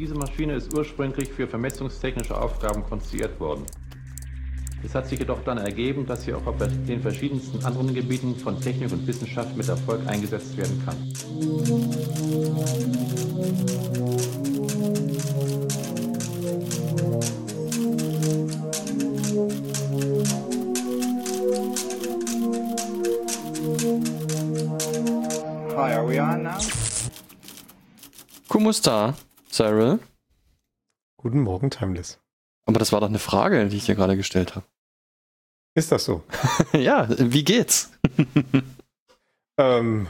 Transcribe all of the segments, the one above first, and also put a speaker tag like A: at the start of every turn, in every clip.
A: Diese Maschine ist ursprünglich für vermessungstechnische Aufgaben konstruiert worden. Es hat sich jedoch dann ergeben, dass sie auch auf den verschiedensten anderen Gebieten von Technik und Wissenschaft mit Erfolg eingesetzt werden kann.
B: Hi, are we on now?
C: Kumusta, Cyril?
D: Guten Morgen, Timeless.
C: Aber das war doch eine Frage, die ich dir gerade gestellt habe.
D: Ist das so?
C: Ja, wie geht's?
D: Wir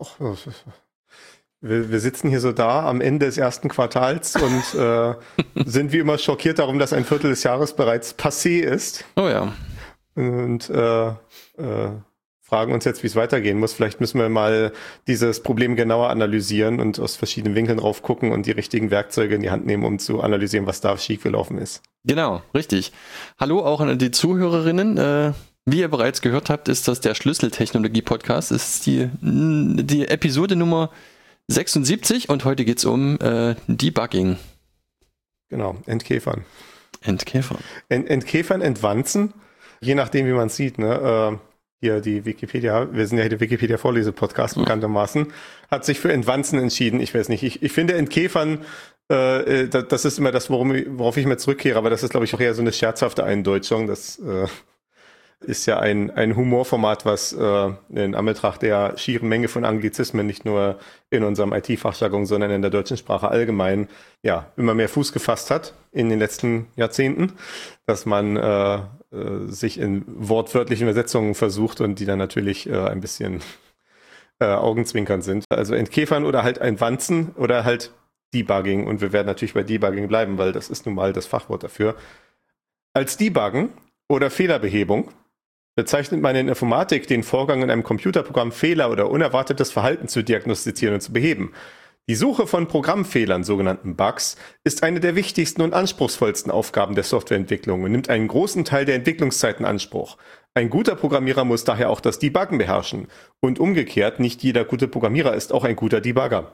D: sitzen hier so da am Ende des ersten Quartals und sind wie immer schockiert darum, dass ein Viertel des Jahres bereits passé ist.
C: Oh ja.
D: Und fragen uns jetzt, wie es weitergehen muss. Vielleicht müssen wir mal dieses Problem genauer analysieren und aus verschiedenen Winkeln drauf gucken und die richtigen Werkzeuge in die Hand nehmen, um zu analysieren, was da schief gelaufen ist.
C: Genau, richtig. Hallo auch an die Zuhörerinnen. Wie ihr bereits gehört habt, ist das der Schlüsseltechnologie-Podcast. Das ist die Episode Nummer 76 und heute geht es um Debugging.
D: Genau, Entkäfern.
C: Entkäfern,
D: Entwanzen, je nachdem, wie man es sieht, ne? Hier die Wikipedia, wir sind ja hier der Wikipedia-Vorlese-Podcast bekanntermaßen, hat sich für Entwanzen entschieden. Ich weiß nicht, ich finde Entkäfern, das ist immer das, worauf ich mir zurückkehre, aber das ist, glaube ich, auch eher so eine scherzhafte Eindeutschung. Das ist ja ein Humorformat, was in Anbetracht der schieren Menge von Anglizismen nicht nur in unserem IT-Fachjargon, sondern in der deutschen Sprache allgemein ja immer mehr Fuß gefasst hat in den letzten Jahrzehnten, dass man sich in wortwörtlichen Übersetzungen versucht und die dann natürlich ein bisschen augenzwinkernd sind. Also Entkäfern oder halt Entwanzen oder halt Debugging. Und wir werden natürlich bei Debugging bleiben, weil das ist nun mal das Fachwort dafür. Als Debuggen oder Fehlerbehebung bezeichnet man in Informatik den Vorgang, in einem Computerprogramm Fehler oder unerwartetes Verhalten zu diagnostizieren und zu beheben. Die Suche von Programmfehlern, sogenannten Bugs, ist eine der wichtigsten und anspruchsvollsten Aufgaben der Softwareentwicklung und nimmt einen großen Teil der Entwicklungszeit in Anspruch. Ein guter Programmierer muss daher auch das Debuggen beherrschen. Und umgekehrt, nicht jeder gute Programmierer ist auch ein guter Debugger.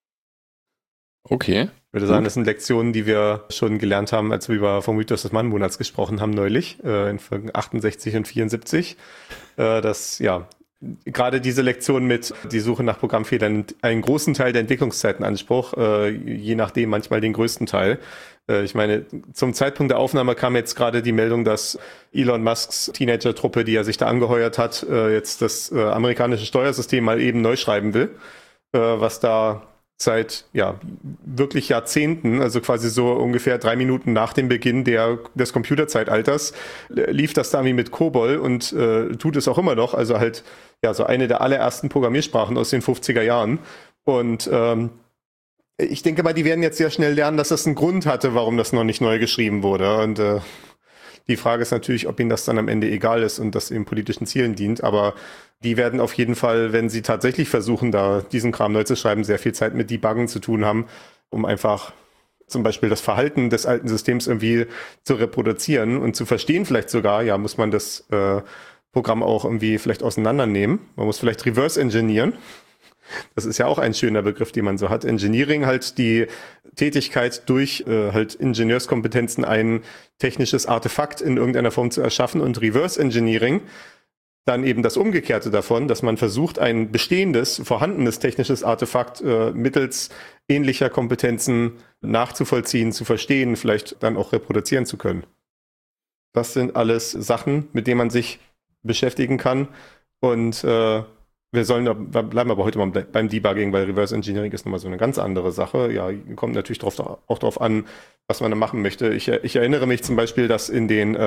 C: Okay.
D: Ich würde sagen, das sind Lektionen, die wir schon gelernt haben, als wir über vom Mythos des Mannmonats gesprochen haben neulich, in Folgen 68 und 74. Dass, ja, gerade diese Lektion mit die Suche nach Programmfehlern nimmt einen großen Teil der Entwicklungszeit in Anspruch, je nachdem manchmal den größten Teil. Ich meine, zum Zeitpunkt der Aufnahme kam jetzt gerade die Meldung, dass Elon Musks Teenager-Truppe, die er sich da angeheuert hat, jetzt das amerikanische Steuersystem mal eben neu schreiben will, was da seit wirklich Jahrzehnten, also quasi so ungefähr 3 Minuten nach dem Beginn des Computerzeitalters, lief das da irgendwie mit COBOL und tut es auch immer noch, also halt so eine der allerersten Programmiersprachen aus den 50er Jahren. Und ich denke mal, die werden jetzt sehr schnell lernen, dass das einen Grund hatte, warum das noch nicht neu geschrieben wurde. Und die Frage ist natürlich, ob ihnen das dann am Ende egal ist und das eben politischen Zielen dient. Aber die werden auf jeden Fall, wenn sie tatsächlich versuchen, da diesen Kram neu zu schreiben, sehr viel Zeit mit Debuggen zu tun haben, um einfach zum Beispiel das Verhalten des alten Systems irgendwie zu reproduzieren und zu verstehen vielleicht sogar, muss man das Programm auch irgendwie vielleicht auseinandernehmen. Man muss vielleicht reverse engineeren. Das ist ja auch ein schöner Begriff, den man so hat. Engineering halt die Tätigkeit durch halt Ingenieurskompetenzen ein technisches Artefakt in irgendeiner Form zu erschaffen und Reverse Engineering dann eben das Umgekehrte davon, dass man versucht, ein bestehendes, vorhandenes technisches Artefakt mittels ähnlicher Kompetenzen nachzuvollziehen, zu verstehen, vielleicht dann auch reproduzieren zu können. Das sind alles Sachen, mit denen man sich beschäftigen kann und wir bleiben aber heute mal beim Debugging, weil Reverse Engineering ist nochmal so eine ganz andere Sache. Ja, kommt natürlich auch drauf an, was man da machen möchte. Ich erinnere mich zum Beispiel, dass in den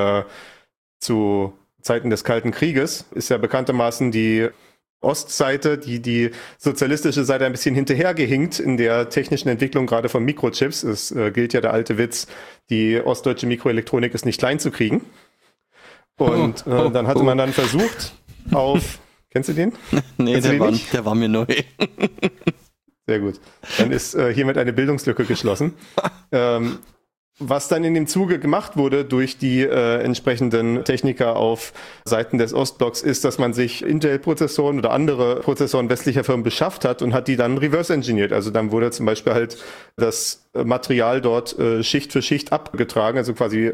D: zu Zeiten des Kalten Krieges ist ja bekanntermaßen die Ostseite, die sozialistische Seite ein bisschen hinterhergehinkt in der technischen Entwicklung, gerade von Mikrochips. Es gilt ja der alte Witz, die ostdeutsche Mikroelektronik ist nicht klein zu kriegen. Und dann hatte man dann versucht kennst du den?
C: Nee, der war mir neu.
D: Sehr gut. Dann ist hiermit eine Bildungslücke geschlossen. was dann in dem Zuge gemacht wurde durch die entsprechenden Techniker auf Seiten des Ostblocks, ist, dass man sich Intel-Prozessoren oder andere Prozessoren westlicher Firmen beschafft hat und hat die dann reverse engineert. Also dann wurde zum Beispiel halt das Material dort Schicht für Schicht abgetragen, also quasi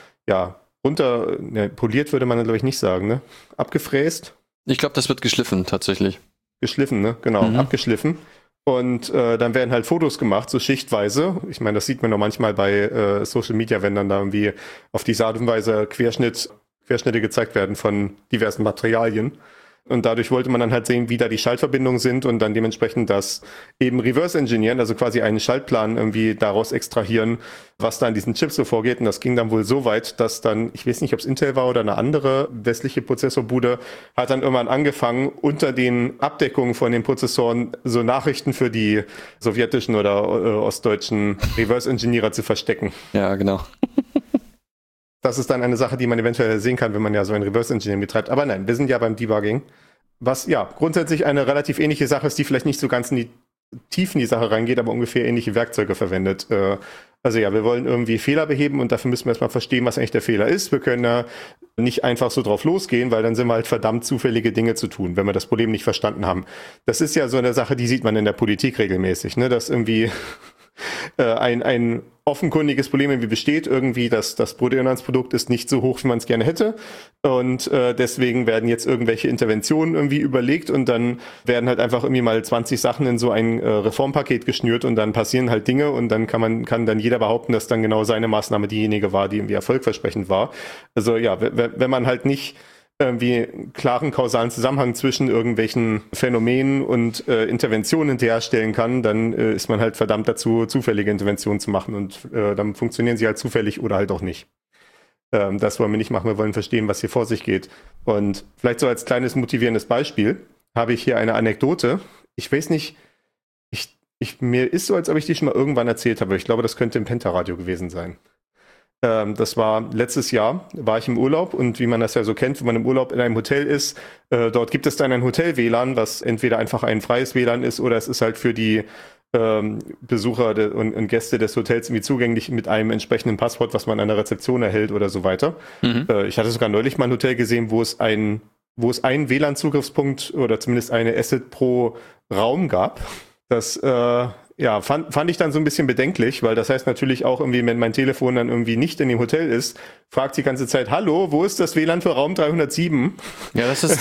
D: poliert würde man dann, glaube ich, nicht sagen, ne? Abgefräst.
C: Ich glaube, das wird geschliffen, tatsächlich.
D: Geschliffen, ne? Genau, abgeschliffen. Und dann werden halt Fotos gemacht, so schichtweise. Ich meine, das sieht man noch manchmal bei Social Media, wenn dann da irgendwie auf diese Art und Weise Querschnitte gezeigt werden von diversen Materialien. Und dadurch wollte man dann halt sehen, wie da die Schaltverbindungen sind und dann dementsprechend das eben reverse engineeren, also quasi einen Schaltplan irgendwie daraus extrahieren, was da an diesen Chips so vorgeht. Und das ging dann wohl so weit, dass dann, ich weiß nicht, ob es Intel war oder eine andere westliche Prozessorbude, hat dann irgendwann angefangen, unter den Abdeckungen von den Prozessoren so Nachrichten für die sowjetischen oder ostdeutschen Reverse-Engineerer zu verstecken.
C: Ja, genau.
D: Das ist dann eine Sache, die man eventuell sehen kann, wenn man ja so ein Reverse-Engineering betreibt. Aber nein, wir sind ja beim Debugging. Was ja grundsätzlich eine relativ ähnliche Sache ist, die vielleicht nicht so ganz in die Tiefen die Sache reingeht, aber ungefähr ähnliche Werkzeuge verwendet. Also ja, wir wollen irgendwie Fehler beheben und dafür müssen wir erstmal verstehen, was eigentlich der Fehler ist. Wir können ja nicht einfach so drauf losgehen, weil dann sind wir halt verdammt, zufällige Dinge zu tun, wenn wir das Problem nicht verstanden haben. Das ist ja so eine Sache, die sieht man in der Politik regelmäßig, ne? Dass irgendwie ein offenkundiges Problem irgendwie besteht, irgendwie, dass das Bruttoinlandsprodukt ist nicht so hoch, wie man es gerne hätte. Und deswegen werden jetzt irgendwelche Interventionen irgendwie überlegt und dann werden halt einfach irgendwie mal 20 Sachen in so ein Reformpaket geschnürt und dann passieren halt Dinge und dann kann dann jeder behaupten, dass dann genau seine Maßnahme diejenige war, die irgendwie erfolgversprechend war. Also ja, wenn man halt nicht irgendwie einen klaren kausalen Zusammenhang zwischen irgendwelchen Phänomenen und Interventionen herstellen kann, dann ist man halt verdammt dazu, zufällige Interventionen zu machen und dann funktionieren sie halt zufällig oder halt auch nicht. Das wollen wir nicht machen, wir wollen verstehen, was hier vor sich geht. Und vielleicht so als kleines motivierendes Beispiel habe ich hier eine Anekdote. Ich weiß nicht, mir ist so, als ob ich die schon mal irgendwann erzählt habe. Ich glaube, das könnte im Pentaradio gewesen sein. Das war letztes Jahr, war ich im Urlaub und wie man das ja so kennt, wenn man im Urlaub in einem Hotel ist, dort gibt es dann ein Hotel-WLAN, was entweder einfach ein freies WLAN ist oder es ist halt für die Besucher und Gäste des Hotels irgendwie zugänglich mit einem entsprechenden Passwort, was man an der Rezeption erhält oder so weiter. Ich hatte sogar neulich mal ein Hotel gesehen, wo es einen WLAN-Zugriffspunkt oder zumindest eine Asset pro Raum gab. Das fand ich dann so ein bisschen bedenklich, weil das heißt natürlich auch irgendwie, wenn mein Telefon dann irgendwie nicht in dem Hotel ist, fragt die ganze Zeit, hallo, wo ist das WLAN für Raum 307?
C: Ja, das ist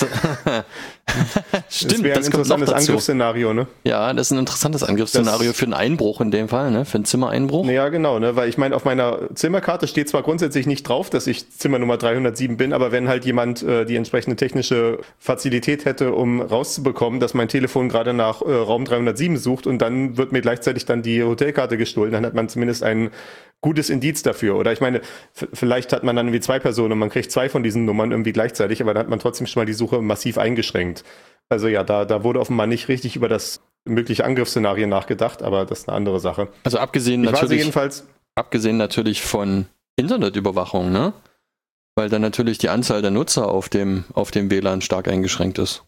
D: stimmt, das wäre ein interessantes Angriffsszenario, ne?
C: Ja, das ist ein interessantes Angriffsszenario für einen Einbruch in dem Fall, ne? Für einen Zimmereinbruch.
D: Ja, genau, ne? Weil ich meine, auf meiner Zimmerkarte steht zwar grundsätzlich nicht drauf, dass ich Zimmernummer 307 bin, aber wenn halt jemand die entsprechende technische Fazilität hätte, um rauszubekommen, dass mein Telefon gerade nach Raum 307 sucht und dann wird mir gleichzeitig dann die Hotelkarte gestohlen, dann hat man zumindest ein gutes Indiz dafür. Oder ich meine, vielleicht hat man dann irgendwie 2 Personen und man kriegt 2 von diesen Nummern irgendwie gleichzeitig, aber dann hat man trotzdem schon mal die Suche massiv eingeschränkt. Also ja, da wurde offenbar nicht richtig über das mögliche Angriffsszenario nachgedacht, aber das ist eine andere Sache.
C: Also abgesehen natürlich von Internetüberwachung, ne? Weil dann natürlich die Anzahl der Nutzer auf dem WLAN stark eingeschränkt ist.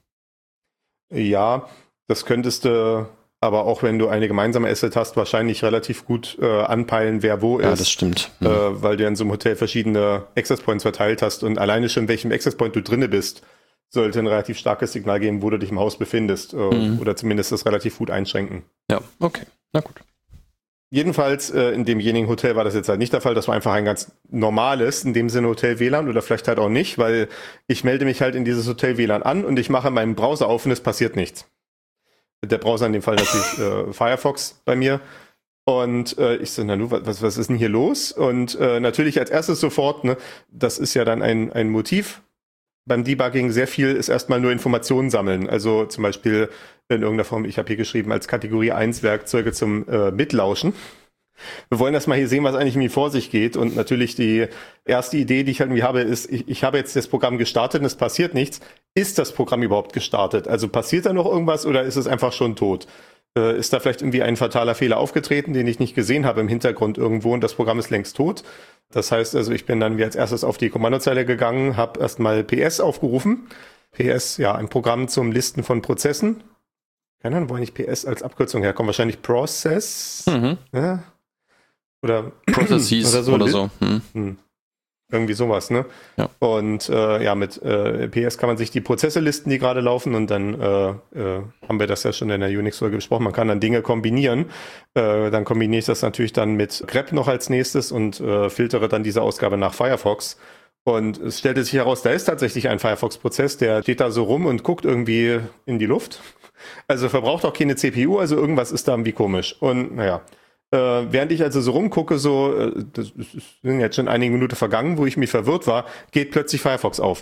D: Ja, das könntest du aber auch wenn du eine gemeinsame Asset hast, wahrscheinlich relativ gut anpeilen, wer wo ist.
C: Ja, das stimmt.
D: Weil du in so einem Hotel verschiedene Access Points verteilt hast und alleine schon, in welchem Access Point du drinne bist, sollte ein relativ starkes Signal geben, wo du dich im Haus befindest. Oder zumindest das relativ gut einschränken.
C: Ja, okay. Na gut.
D: Jedenfalls in demjenigen Hotel war das jetzt halt nicht der Fall. Das war einfach ein ganz normales, in dem Sinne Hotel-WLAN oder vielleicht halt auch nicht, weil ich melde mich halt in dieses Hotel-WLAN an und ich mache meinen Browser auf und es passiert nichts. Der Browser in dem Fall natürlich Firefox bei mir. Und ich so, na was ist denn hier los? Und natürlich als erstes sofort, ne, das ist ja dann ein Motiv beim Debugging, sehr viel ist erstmal nur Informationen sammeln. Also zum Beispiel in irgendeiner Form, ich habe hier geschrieben, als Kategorie 1 Werkzeuge zum Mitlauschen. Wir wollen erstmal hier sehen, was eigentlich irgendwie vor sich geht. Und natürlich die erste Idee, die ich halt irgendwie habe, ist, ich habe jetzt das Programm gestartet und es passiert nichts. Ist das Programm überhaupt gestartet? Also passiert da noch irgendwas oder ist es einfach schon tot? Ist da vielleicht irgendwie ein fataler Fehler aufgetreten, den ich nicht gesehen habe im Hintergrund irgendwo und das Programm ist längst tot? Das heißt also, ich bin dann wie als erstes auf die Kommandozeile gegangen, habe erstmal PS aufgerufen. PS, ja, ein Programm zum Listen von Prozessen. Keine Ahnung, wo eigentlich PS als Abkürzung herkommt. Wahrscheinlich Process. Ja. oder
C: Processes oder so.
D: Irgendwie sowas, ne?
C: Ja.
D: Und mit PS kann man sich die Prozesse listen, die gerade laufen, und dann haben wir das ja schon in der Unix-Folge besprochen. Man kann dann Dinge kombinieren. Dann kombiniere ich das natürlich dann mit grep noch als nächstes und filtere dann diese Ausgabe nach Firefox. Und es stellte sich heraus, da ist tatsächlich ein Firefox-Prozess, der steht da so rum und guckt irgendwie in die Luft. Also verbraucht auch keine CPU, also irgendwas ist da irgendwie komisch. Und naja, während ich also so rumgucke, das sind jetzt schon einige Minuten vergangen, wo ich mir verwirrt war, geht plötzlich Firefox auf.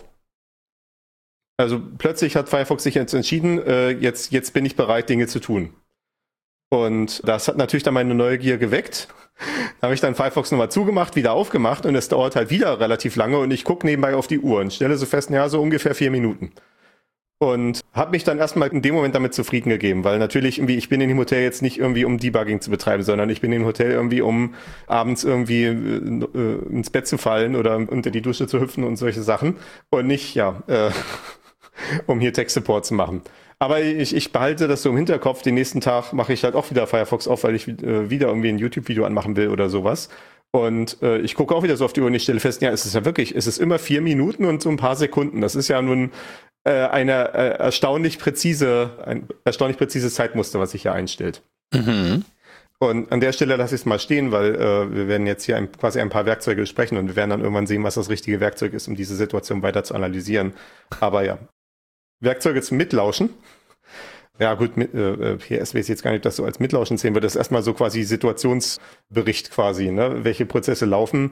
D: Also plötzlich hat Firefox sich jetzt entschieden, jetzt bin ich bereit, Dinge zu tun. Und das hat natürlich dann meine Neugier geweckt. Da habe ich dann Firefox nochmal zugemacht, wieder aufgemacht, und es dauert halt wieder relativ lange, und ich gucke nebenbei auf die Uhr und stelle so fest, ja, so ungefähr 4 Minuten. Und habe mich dann erstmal in dem Moment damit zufrieden gegeben, weil natürlich irgendwie, ich bin in dem Hotel jetzt nicht irgendwie, um Debugging zu betreiben, sondern ich bin im Hotel irgendwie, um abends irgendwie ins Bett zu fallen oder unter die Dusche zu hüpfen und solche Sachen, und nicht, um hier Tech-Support zu machen. Aber ich behalte das so im Hinterkopf. Den nächsten Tag mache ich halt auch wieder Firefox auf, weil ich wieder irgendwie ein YouTube-Video anmachen will oder sowas. Und ich gucke auch wieder so auf die Uhr und ich stelle fest, ja, es ist immer 4 Minuten und so ein paar Sekunden. Das ist ja nun ein erstaunlich präzises Zeitmuster, was sich hier einstellt.
C: Mhm.
D: Und an der Stelle lasse ich es mal stehen, weil wir werden jetzt hier quasi ein paar Werkzeuge besprechen, und wir werden dann irgendwann sehen, was das richtige Werkzeug ist, um diese Situation weiter zu analysieren. Aber ja, Werkzeuge zum Mitlauschen. Ja gut, PS weiß ich jetzt gar nicht, ob das so als Mitlauschen sehen wird. Das ist erstmal so quasi Situationsbericht quasi, ne? Welche Prozesse laufen.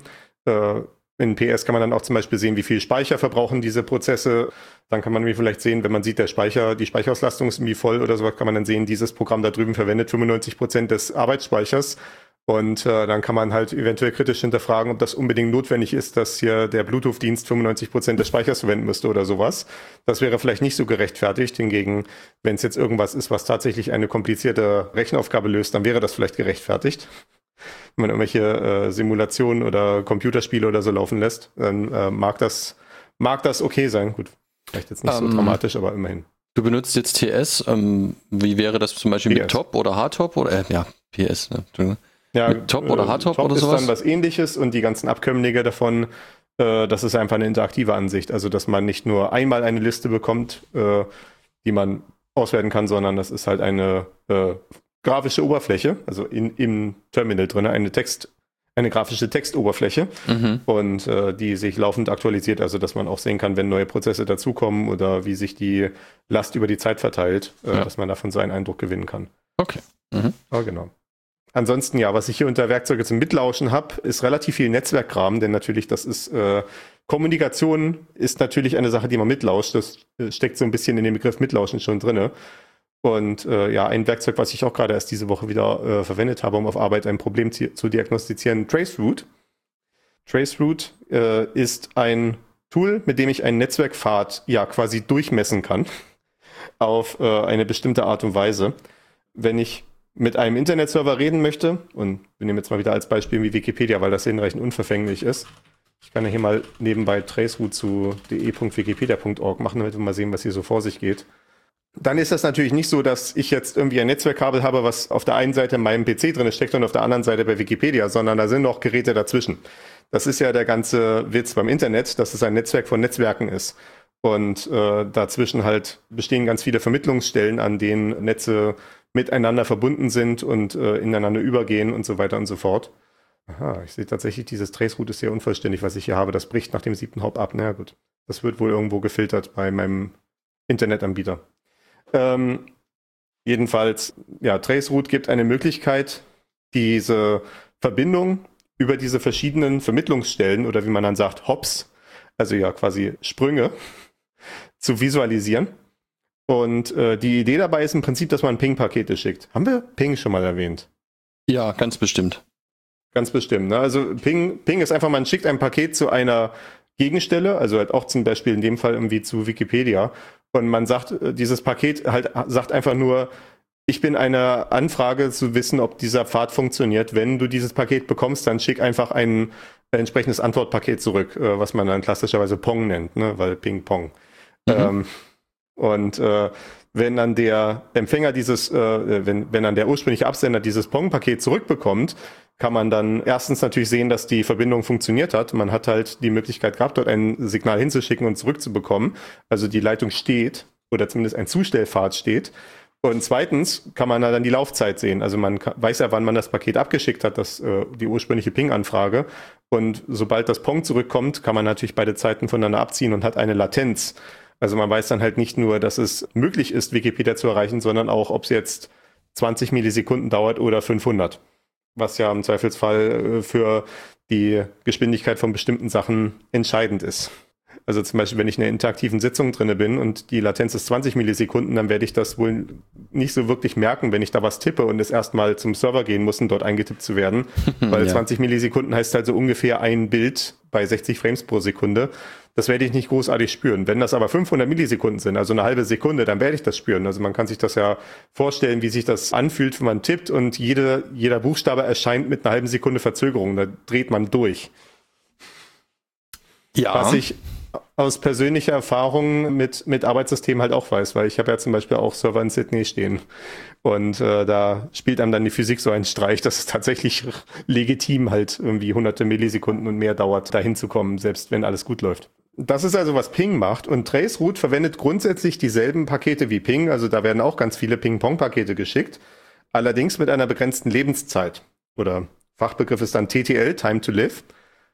D: In PS kann man dann auch zum Beispiel sehen, wie viel Speicher verbrauchen diese Prozesse. Dann kann man vielleicht sehen, wenn man sieht, die Speicherauslastung ist irgendwie voll oder so, kann man dann sehen, dieses Programm da drüben verwendet 95% des Arbeitsspeichers. Und dann kann man halt eventuell kritisch hinterfragen, ob das unbedingt notwendig ist, dass hier der Bluetooth-Dienst 95% des Speichers verwenden müsste oder sowas. Das wäre vielleicht nicht so gerechtfertigt. Hingegen, wenn es jetzt irgendwas ist, was tatsächlich eine komplizierte Rechenaufgabe löst, dann wäre das vielleicht gerechtfertigt. Wenn man irgendwelche Simulationen oder Computerspiele oder so laufen lässt, dann mag das okay sein. Gut, vielleicht jetzt nicht so dramatisch, aber immerhin.
C: Du benutzt jetzt TS. Wie wäre das zum Beispiel
D: PS.
C: mit Top oder Hardtop? Oder PS, ne?
D: Ja,
C: mit Top oder Hardtop
D: Top
C: oder
D: ist
C: sowas?
D: dann was Ähnliches, und die ganzen Abkömmlinge davon, das ist einfach eine interaktive Ansicht. Also, dass man nicht nur einmal eine Liste bekommt, die man auswerten kann, sondern das ist halt eine grafische Oberfläche, also im Terminal drin, eine grafische Textoberfläche, und die sich laufend aktualisiert, also dass man auch sehen kann, wenn neue Prozesse dazukommen oder wie sich die Last über die Zeit verteilt, dass man davon so einen Eindruck gewinnen kann.
C: Okay.
D: Ja, genau. Ansonsten, ja, was ich hier unter Werkzeuge zum Mitlauschen habe, ist relativ viel Netzwerkkram, denn natürlich, das ist Kommunikation ist natürlich eine Sache, die man mitlauscht. Das steckt so ein bisschen in dem Begriff Mitlauschen schon drinne. Und ein Werkzeug, was ich auch gerade erst diese Woche wieder verwendet habe, um auf Arbeit ein Problem zu diagnostizieren, Traceroute. Traceroute ist ein Tool, mit dem ich einen Netzwerkpfad quasi durchmessen kann auf eine bestimmte Art und Weise. Wenn ich mit einem Internetserver reden möchte, und wir nehmen jetzt mal wieder als Beispiel wie Wikipedia, weil das hinreichend unverfänglich ist. Ich kann ja hier mal nebenbei Traceroute zu de.wikipedia.org machen, damit wir mal sehen, was hier so vor sich geht. Dann ist das natürlich nicht so, dass ich jetzt irgendwie ein Netzwerkkabel habe, was auf der einen Seite in meinem PC drin steckt und auf der anderen Seite bei Wikipedia, sondern da sind noch Geräte dazwischen. Das ist ja der ganze Witz beim Internet, dass es ein Netzwerk von Netzwerken ist. Und dazwischen halt bestehen ganz viele Vermittlungsstellen, an denen Netze miteinander verbunden sind und ineinander übergehen und so weiter und so fort. Aha, ich sehe tatsächlich, dieses Traceroute ist sehr unvollständig, was ich hier habe. Das bricht nach dem 7. Hop ab. Na ja, gut. Das wird wohl irgendwo gefiltert bei meinem Internetanbieter. Jedenfalls, ja, Traceroute gibt eine Möglichkeit, diese Verbindung über diese verschiedenen Vermittlungsstellen oder wie man dann sagt, Hops, also ja quasi Sprünge, zu visualisieren. Und die Idee dabei ist im Prinzip, dass man Ping-Pakete schickt. Haben wir Ping schon mal erwähnt?
C: Ja, ganz bestimmt.
D: Ganz bestimmt. Ne? Also Ping ist einfach, man schickt ein Paket zu einer Gegenstelle, also halt auch zum Beispiel in dem Fall irgendwie zu Wikipedia. Und man sagt, dieses Paket halt sagt einfach nur, ich bin eine Anfrage zu wissen, ob dieser Pfad funktioniert. Wenn du dieses Paket bekommst, dann schick einfach ein entsprechendes Antwortpaket zurück, was man dann klassischerweise Pong nennt, ne? Weil Ping-Pong. Und wenn dann der Empfänger wenn dann der ursprüngliche Absender dieses Pong-Paket zurückbekommt, kann man dann erstens natürlich sehen, dass die Verbindung funktioniert hat. Man hat halt die Möglichkeit gehabt, dort ein Signal hinzuschicken und zurückzubekommen. Also die Leitung steht oder zumindest ein Zustellpfad steht. Und zweitens kann man dann die Laufzeit sehen. Also man weiß ja, wann man das Paket abgeschickt hat, die ursprüngliche Ping-Anfrage. Und sobald das Pong zurückkommt, kann man natürlich beide Zeiten voneinander abziehen und hat eine Latenz. Also man weiß dann halt nicht nur, dass es möglich ist, Wikipedia zu erreichen, sondern auch, ob es jetzt 20 Millisekunden dauert oder 500. Was ja im Zweifelsfall für die Geschwindigkeit von bestimmten Sachen entscheidend ist. Also zum Beispiel, wenn ich in einer interaktiven Sitzung drinne bin und die Latenz ist 20 Millisekunden, dann werde ich das wohl nicht so wirklich merken, wenn ich da was tippe und es erstmal zum Server gehen muss, um dort eingetippt zu werden. Weil 20 Millisekunden heißt halt so ungefähr ein Bild bei 60 Frames pro Sekunde. Das werde ich nicht großartig spüren. Wenn das aber 500 Millisekunden sind, also eine halbe Sekunde, dann werde ich das spüren. Also man kann sich das ja vorstellen, wie sich das anfühlt, wenn man tippt und jeder Buchstabe erscheint mit einer halben Sekunde Verzögerung. Da dreht man durch.
C: Ja.
D: Was ich aus persönlicher Erfahrung mit Arbeitssystemen halt auch weiß, weil ich habe ja zum Beispiel auch Server in Sydney stehen und da spielt einem dann die Physik so einen Streich, dass es tatsächlich legitim halt irgendwie hunderte Millisekunden und mehr dauert, da hinzukommen, selbst wenn alles gut läuft. Das ist also, was Ping macht, und Traceroute verwendet grundsätzlich dieselben Pakete wie Ping, also da werden auch ganz viele Ping-Pong-Pakete geschickt, allerdings mit einer begrenzten Lebenszeit. Oder Fachbegriff ist dann TTL, Time to Live.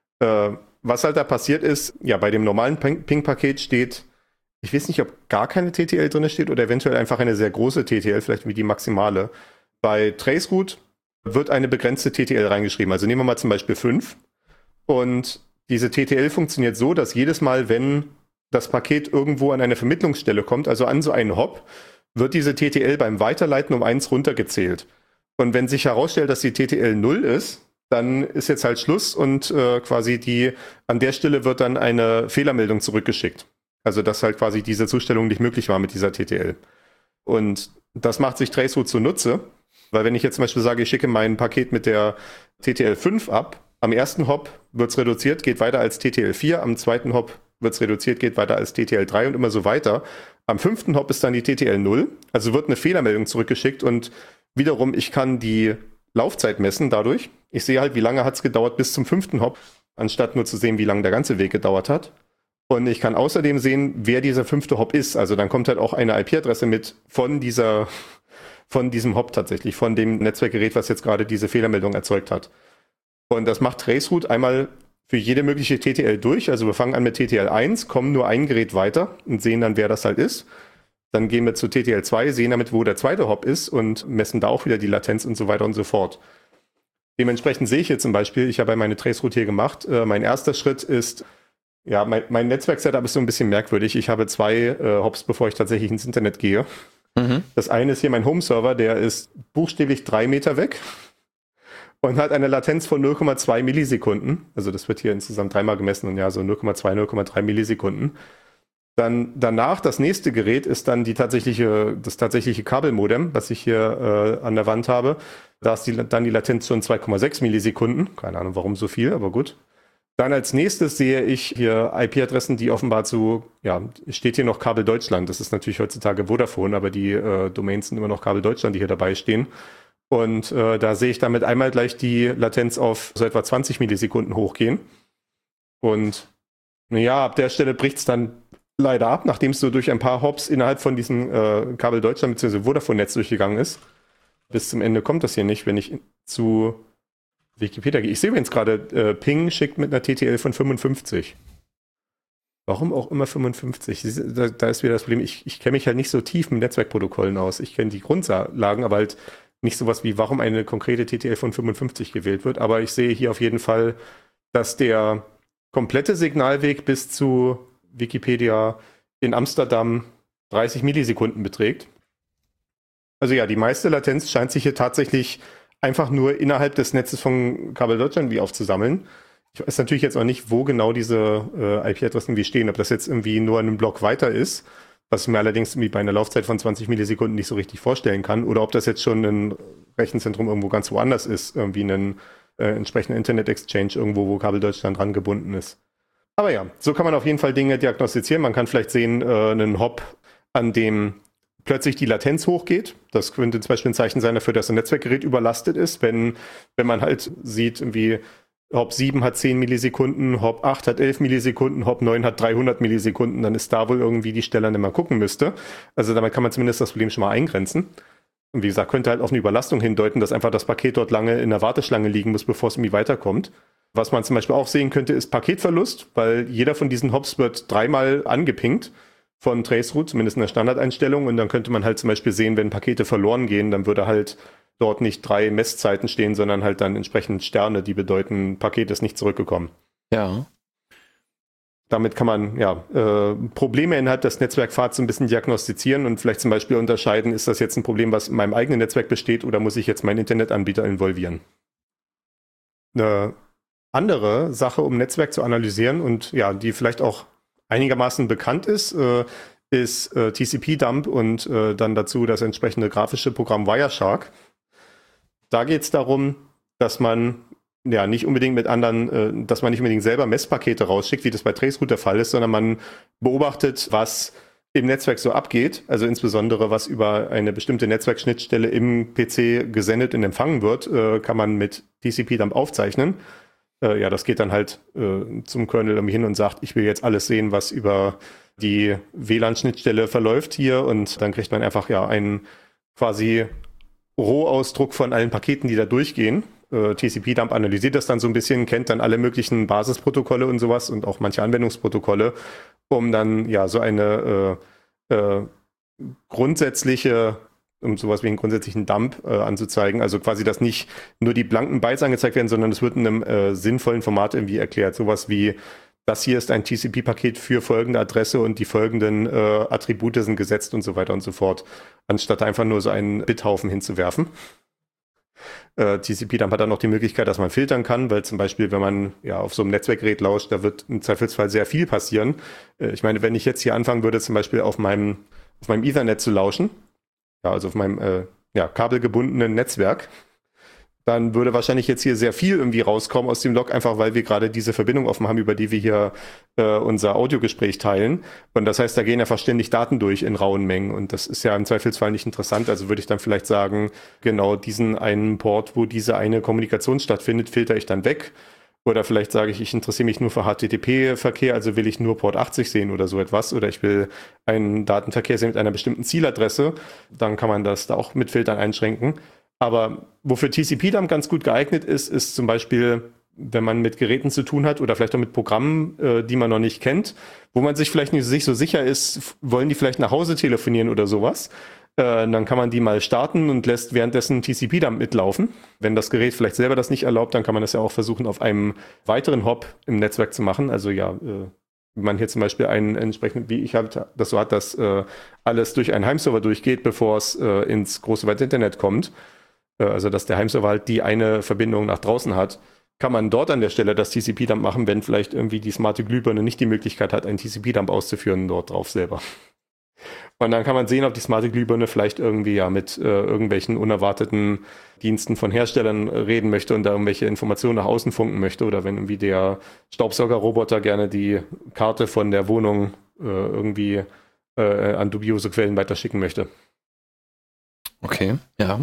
D: Was halt da passiert ist, ja, bei dem normalen Ping-Paket steht, ich weiß nicht, ob gar keine TTL drin steht oder eventuell einfach eine sehr große TTL, vielleicht wie die maximale. Bei Traceroute wird eine begrenzte TTL reingeschrieben. Also nehmen wir mal zum Beispiel 5. Und diese TTL funktioniert so, dass jedes Mal, wenn das Paket irgendwo an eine Vermittlungsstelle kommt, also an so einen Hop, wird diese TTL beim Weiterleiten um 1 runtergezählt. Und wenn sich herausstellt, dass die TTL 0 ist, dann ist jetzt halt Schluss und quasi an der Stelle wird dann eine Fehlermeldung zurückgeschickt. Also dass halt quasi diese Zustellung nicht möglich war mit dieser TTL. Und das macht sich Traceroute zunutze, weil wenn ich jetzt zum Beispiel sage, ich schicke mein Paket mit der TTL 5 ab, am ersten Hop wird es reduziert, geht weiter als TTL 4, am zweiten Hop wird es reduziert, geht weiter als TTL 3 und immer so weiter. Am 5. Hop ist dann die TTL 0, also wird eine Fehlermeldung zurückgeschickt und wiederum, ich kann die Laufzeit messen dadurch. Ich sehe halt, wie lange hat es gedauert bis zum 5. Hop, anstatt nur zu sehen, wie lange der ganze Weg gedauert hat. Und ich kann außerdem sehen, wer dieser 5. Hop ist. Also dann kommt halt auch eine IP-Adresse mit von diesem Hop tatsächlich, von dem Netzwerkgerät, was jetzt gerade diese Fehlermeldung erzeugt hat. Und das macht Traceroute einmal für jede mögliche TTL durch. Also wir fangen an mit TTL 1, kommen nur ein Gerät weiter und sehen dann, wer das halt ist. Dann gehen wir zu TTL 2, sehen damit, wo der zweite Hop ist und messen da auch wieder die Latenz und so weiter und so fort. Dementsprechend sehe ich hier zum Beispiel, ich habe ja meine Traceroute hier gemacht. Mein erster Schritt ist, ja, mein Netzwerk-Setup ist so ein bisschen merkwürdig. Ich habe 2 Hops, bevor ich tatsächlich ins Internet gehe. Mhm. Das eine ist hier mein Home-Server, der ist buchstäblich 3 Meter weg und hat eine Latenz von 0,2 Millisekunden. Also das wird hier insgesamt 3-mal gemessen und ja, so 0,2, 0,3 Millisekunden. Dann danach, das nächste Gerät ist dann das tatsächliche Kabelmodem, was ich hier an der Wand habe. Da ist dann die Latenz schon 2,6 Millisekunden. Keine Ahnung, warum so viel, aber gut. Dann als nächstes sehe ich hier IP-Adressen, die offenbar steht hier noch Kabel Deutschland. Das ist natürlich heutzutage Vodafone, aber die Domains sind immer noch Kabel Deutschland, die hier dabei stehen. Und da sehe ich damit einmal gleich die Latenz auf so etwa 20 Millisekunden hochgehen. Und ja, ab der Stelle bricht es dann leider ab, nachdem es so durch ein paar Hops innerhalb von diesem Kabel Deutschland bzw. Vodafone-Netz durchgegangen ist. Bis zum Ende kommt das hier nicht, wenn ich zu Wikipedia gehe. Ich sehe übrigens gerade, Ping schickt mit einer TTL von 55. Warum auch immer 55? Da ist wieder das Problem, ich kenne mich halt nicht so tief mit Netzwerkprotokollen aus. Ich kenne die Grundlagen, aber halt nicht sowas wie, warum eine konkrete TTL von 55 gewählt wird. Aber ich sehe hier auf jeden Fall, dass der komplette Signalweg bis zu Wikipedia in Amsterdam 30 Millisekunden beträgt. Also ja, die meiste Latenz scheint sich hier tatsächlich einfach nur innerhalb des Netzes von Kabel Deutschland wie aufzusammeln. Ich weiß natürlich jetzt auch nicht, wo genau diese IP-Adressen wie stehen, ob das jetzt irgendwie nur einen Block weiter ist, was ich mir allerdings irgendwie bei einer Laufzeit von 20 Millisekunden nicht so richtig vorstellen kann, oder ob das jetzt schon ein Rechenzentrum irgendwo ganz woanders ist, irgendwie einen entsprechenden Internet-Exchange irgendwo, wo Kabel Deutschland dran gebunden ist. Aber ja, so kann man auf jeden Fall Dinge diagnostizieren. Man kann vielleicht sehen, einen Hop an dem plötzlich die Latenz hochgeht. Das könnte zum Beispiel ein Zeichen sein dafür, dass ein Netzwerkgerät überlastet ist, wenn man halt sieht, irgendwie Hop 7 hat 10 Millisekunden, Hop 8 hat 11 Millisekunden, Hop 9 hat 300 Millisekunden, dann ist da wohl irgendwie die Stelle, an der man gucken müsste. Also damit kann man zumindest das Problem schon mal eingrenzen. Und wie gesagt, könnte halt auf eine Überlastung hindeuten, dass einfach das Paket dort lange in der Warteschlange liegen muss, bevor es irgendwie weiterkommt. Was man zum Beispiel auch sehen könnte, ist Paketverlust, weil jeder von diesen Hops wird 3-mal angepingt von Traceroute, zumindest in der Standardeinstellung. Und dann könnte man halt zum Beispiel sehen, wenn Pakete verloren gehen, dann würde halt dort nicht 3 Messzeiten stehen, sondern halt dann entsprechend Sterne, die bedeuten, Paket ist nicht zurückgekommen.
C: Ja.
D: Damit kann man Probleme innerhalb des Netzwerkpfads so ein bisschen diagnostizieren und vielleicht zum Beispiel unterscheiden, ist das jetzt ein Problem, was in meinem eigenen Netzwerk besteht, oder muss ich jetzt meinen Internetanbieter involvieren? Eine andere Sache, um Netzwerk zu analysieren und ja, die vielleicht auch einigermaßen bekannt ist TCP-Dump und dann dazu das entsprechende grafische Programm Wireshark. Da geht es darum, dass man nicht unbedingt mit anderen, dass man nicht unbedingt selber Messpakete rausschickt, wie das bei Traceroute der Fall ist, sondern man beobachtet, was im Netzwerk so abgeht, also insbesondere was über eine bestimmte Netzwerkschnittstelle im PC gesendet und empfangen wird, kann man mit TCP-Dump aufzeichnen. Das geht dann halt zum Kernel irgendwie hin und sagt, ich will jetzt alles sehen, was über die WLAN-Schnittstelle verläuft hier, und dann kriegt man einfach einen quasi Rohausdruck von allen Paketen, die da durchgehen. TCP-Dump analysiert das dann so ein bisschen, kennt dann alle möglichen Basisprotokolle und sowas und auch manche Anwendungsprotokolle, um dann so eine sowas wie einen grundsätzlichen Dump anzuzeigen. Also quasi, dass nicht nur die blanken Bytes angezeigt werden, sondern es wird in einem sinnvollen Format irgendwie erklärt. Sowas wie, das hier ist ein TCP-Paket für folgende Adresse und die folgenden Attribute sind gesetzt und so weiter und so fort, anstatt einfach nur so einen Bithaufen hinzuwerfen. TCP-Dump hat dann noch die Möglichkeit, dass man filtern kann, weil zum Beispiel, wenn man auf so einem Netzwerkgerät lauscht, da wird im Zweifelsfall sehr viel passieren. Ich meine, wenn ich jetzt hier anfangen würde, zum Beispiel auf meinem Ethernet zu lauschen, also auf meinem kabelgebundenen Netzwerk, dann würde wahrscheinlich jetzt hier sehr viel irgendwie rauskommen aus dem Log, einfach weil wir gerade diese Verbindung offen haben, über die wir hier unser Audiogespräch teilen. Und das heißt, da gehen einfach ständig Daten durch in rauen Mengen. Und das ist ja im Zweifelsfall nicht interessant. Also würde ich dann vielleicht sagen, genau diesen einen Port, wo diese eine Kommunikation stattfindet, filter ich dann weg. Oder vielleicht sage ich interessiere mich nur für HTTP-Verkehr, also will ich nur Port 80 sehen oder so etwas. Oder ich will einen Datenverkehr sehen mit einer bestimmten Zieladresse. Dann kann man das da auch mit Filtern einschränken. Aber wofür TCP-Dump ganz gut geeignet ist zum Beispiel, wenn man mit Geräten zu tun hat oder vielleicht auch mit Programmen, die man noch nicht kennt, wo man sich vielleicht nicht so sicher ist, wollen die vielleicht nach Hause telefonieren oder sowas. Dann kann man die mal starten und lässt währenddessen TCP-Dump mitlaufen. Wenn das Gerät vielleicht selber das nicht erlaubt, dann kann man das ja auch versuchen, auf einem weiteren Hop im Netzwerk zu machen. Also wenn man hier zum Beispiel einen entsprechend, wie ich halt das so hat, dass alles durch einen Heimserver durchgeht, bevor es ins große weite Internet kommt. Also dass der Heimserver halt die eine Verbindung nach draußen hat, kann man dort an der Stelle das TCP-Dump machen, wenn vielleicht irgendwie die smarte Glühbirne nicht die Möglichkeit hat, einen TCP-Dump auszuführen dort drauf selber. Und dann kann man sehen, ob die smarte Glühbirne vielleicht irgendwie mit irgendwelchen unerwarteten Diensten von Herstellern reden möchte und da irgendwelche Informationen nach außen funken möchte, oder wenn irgendwie der Staubsaugerroboter gerne die Karte von der Wohnung irgendwie an dubiose Quellen weiterschicken möchte.
C: Okay, ja.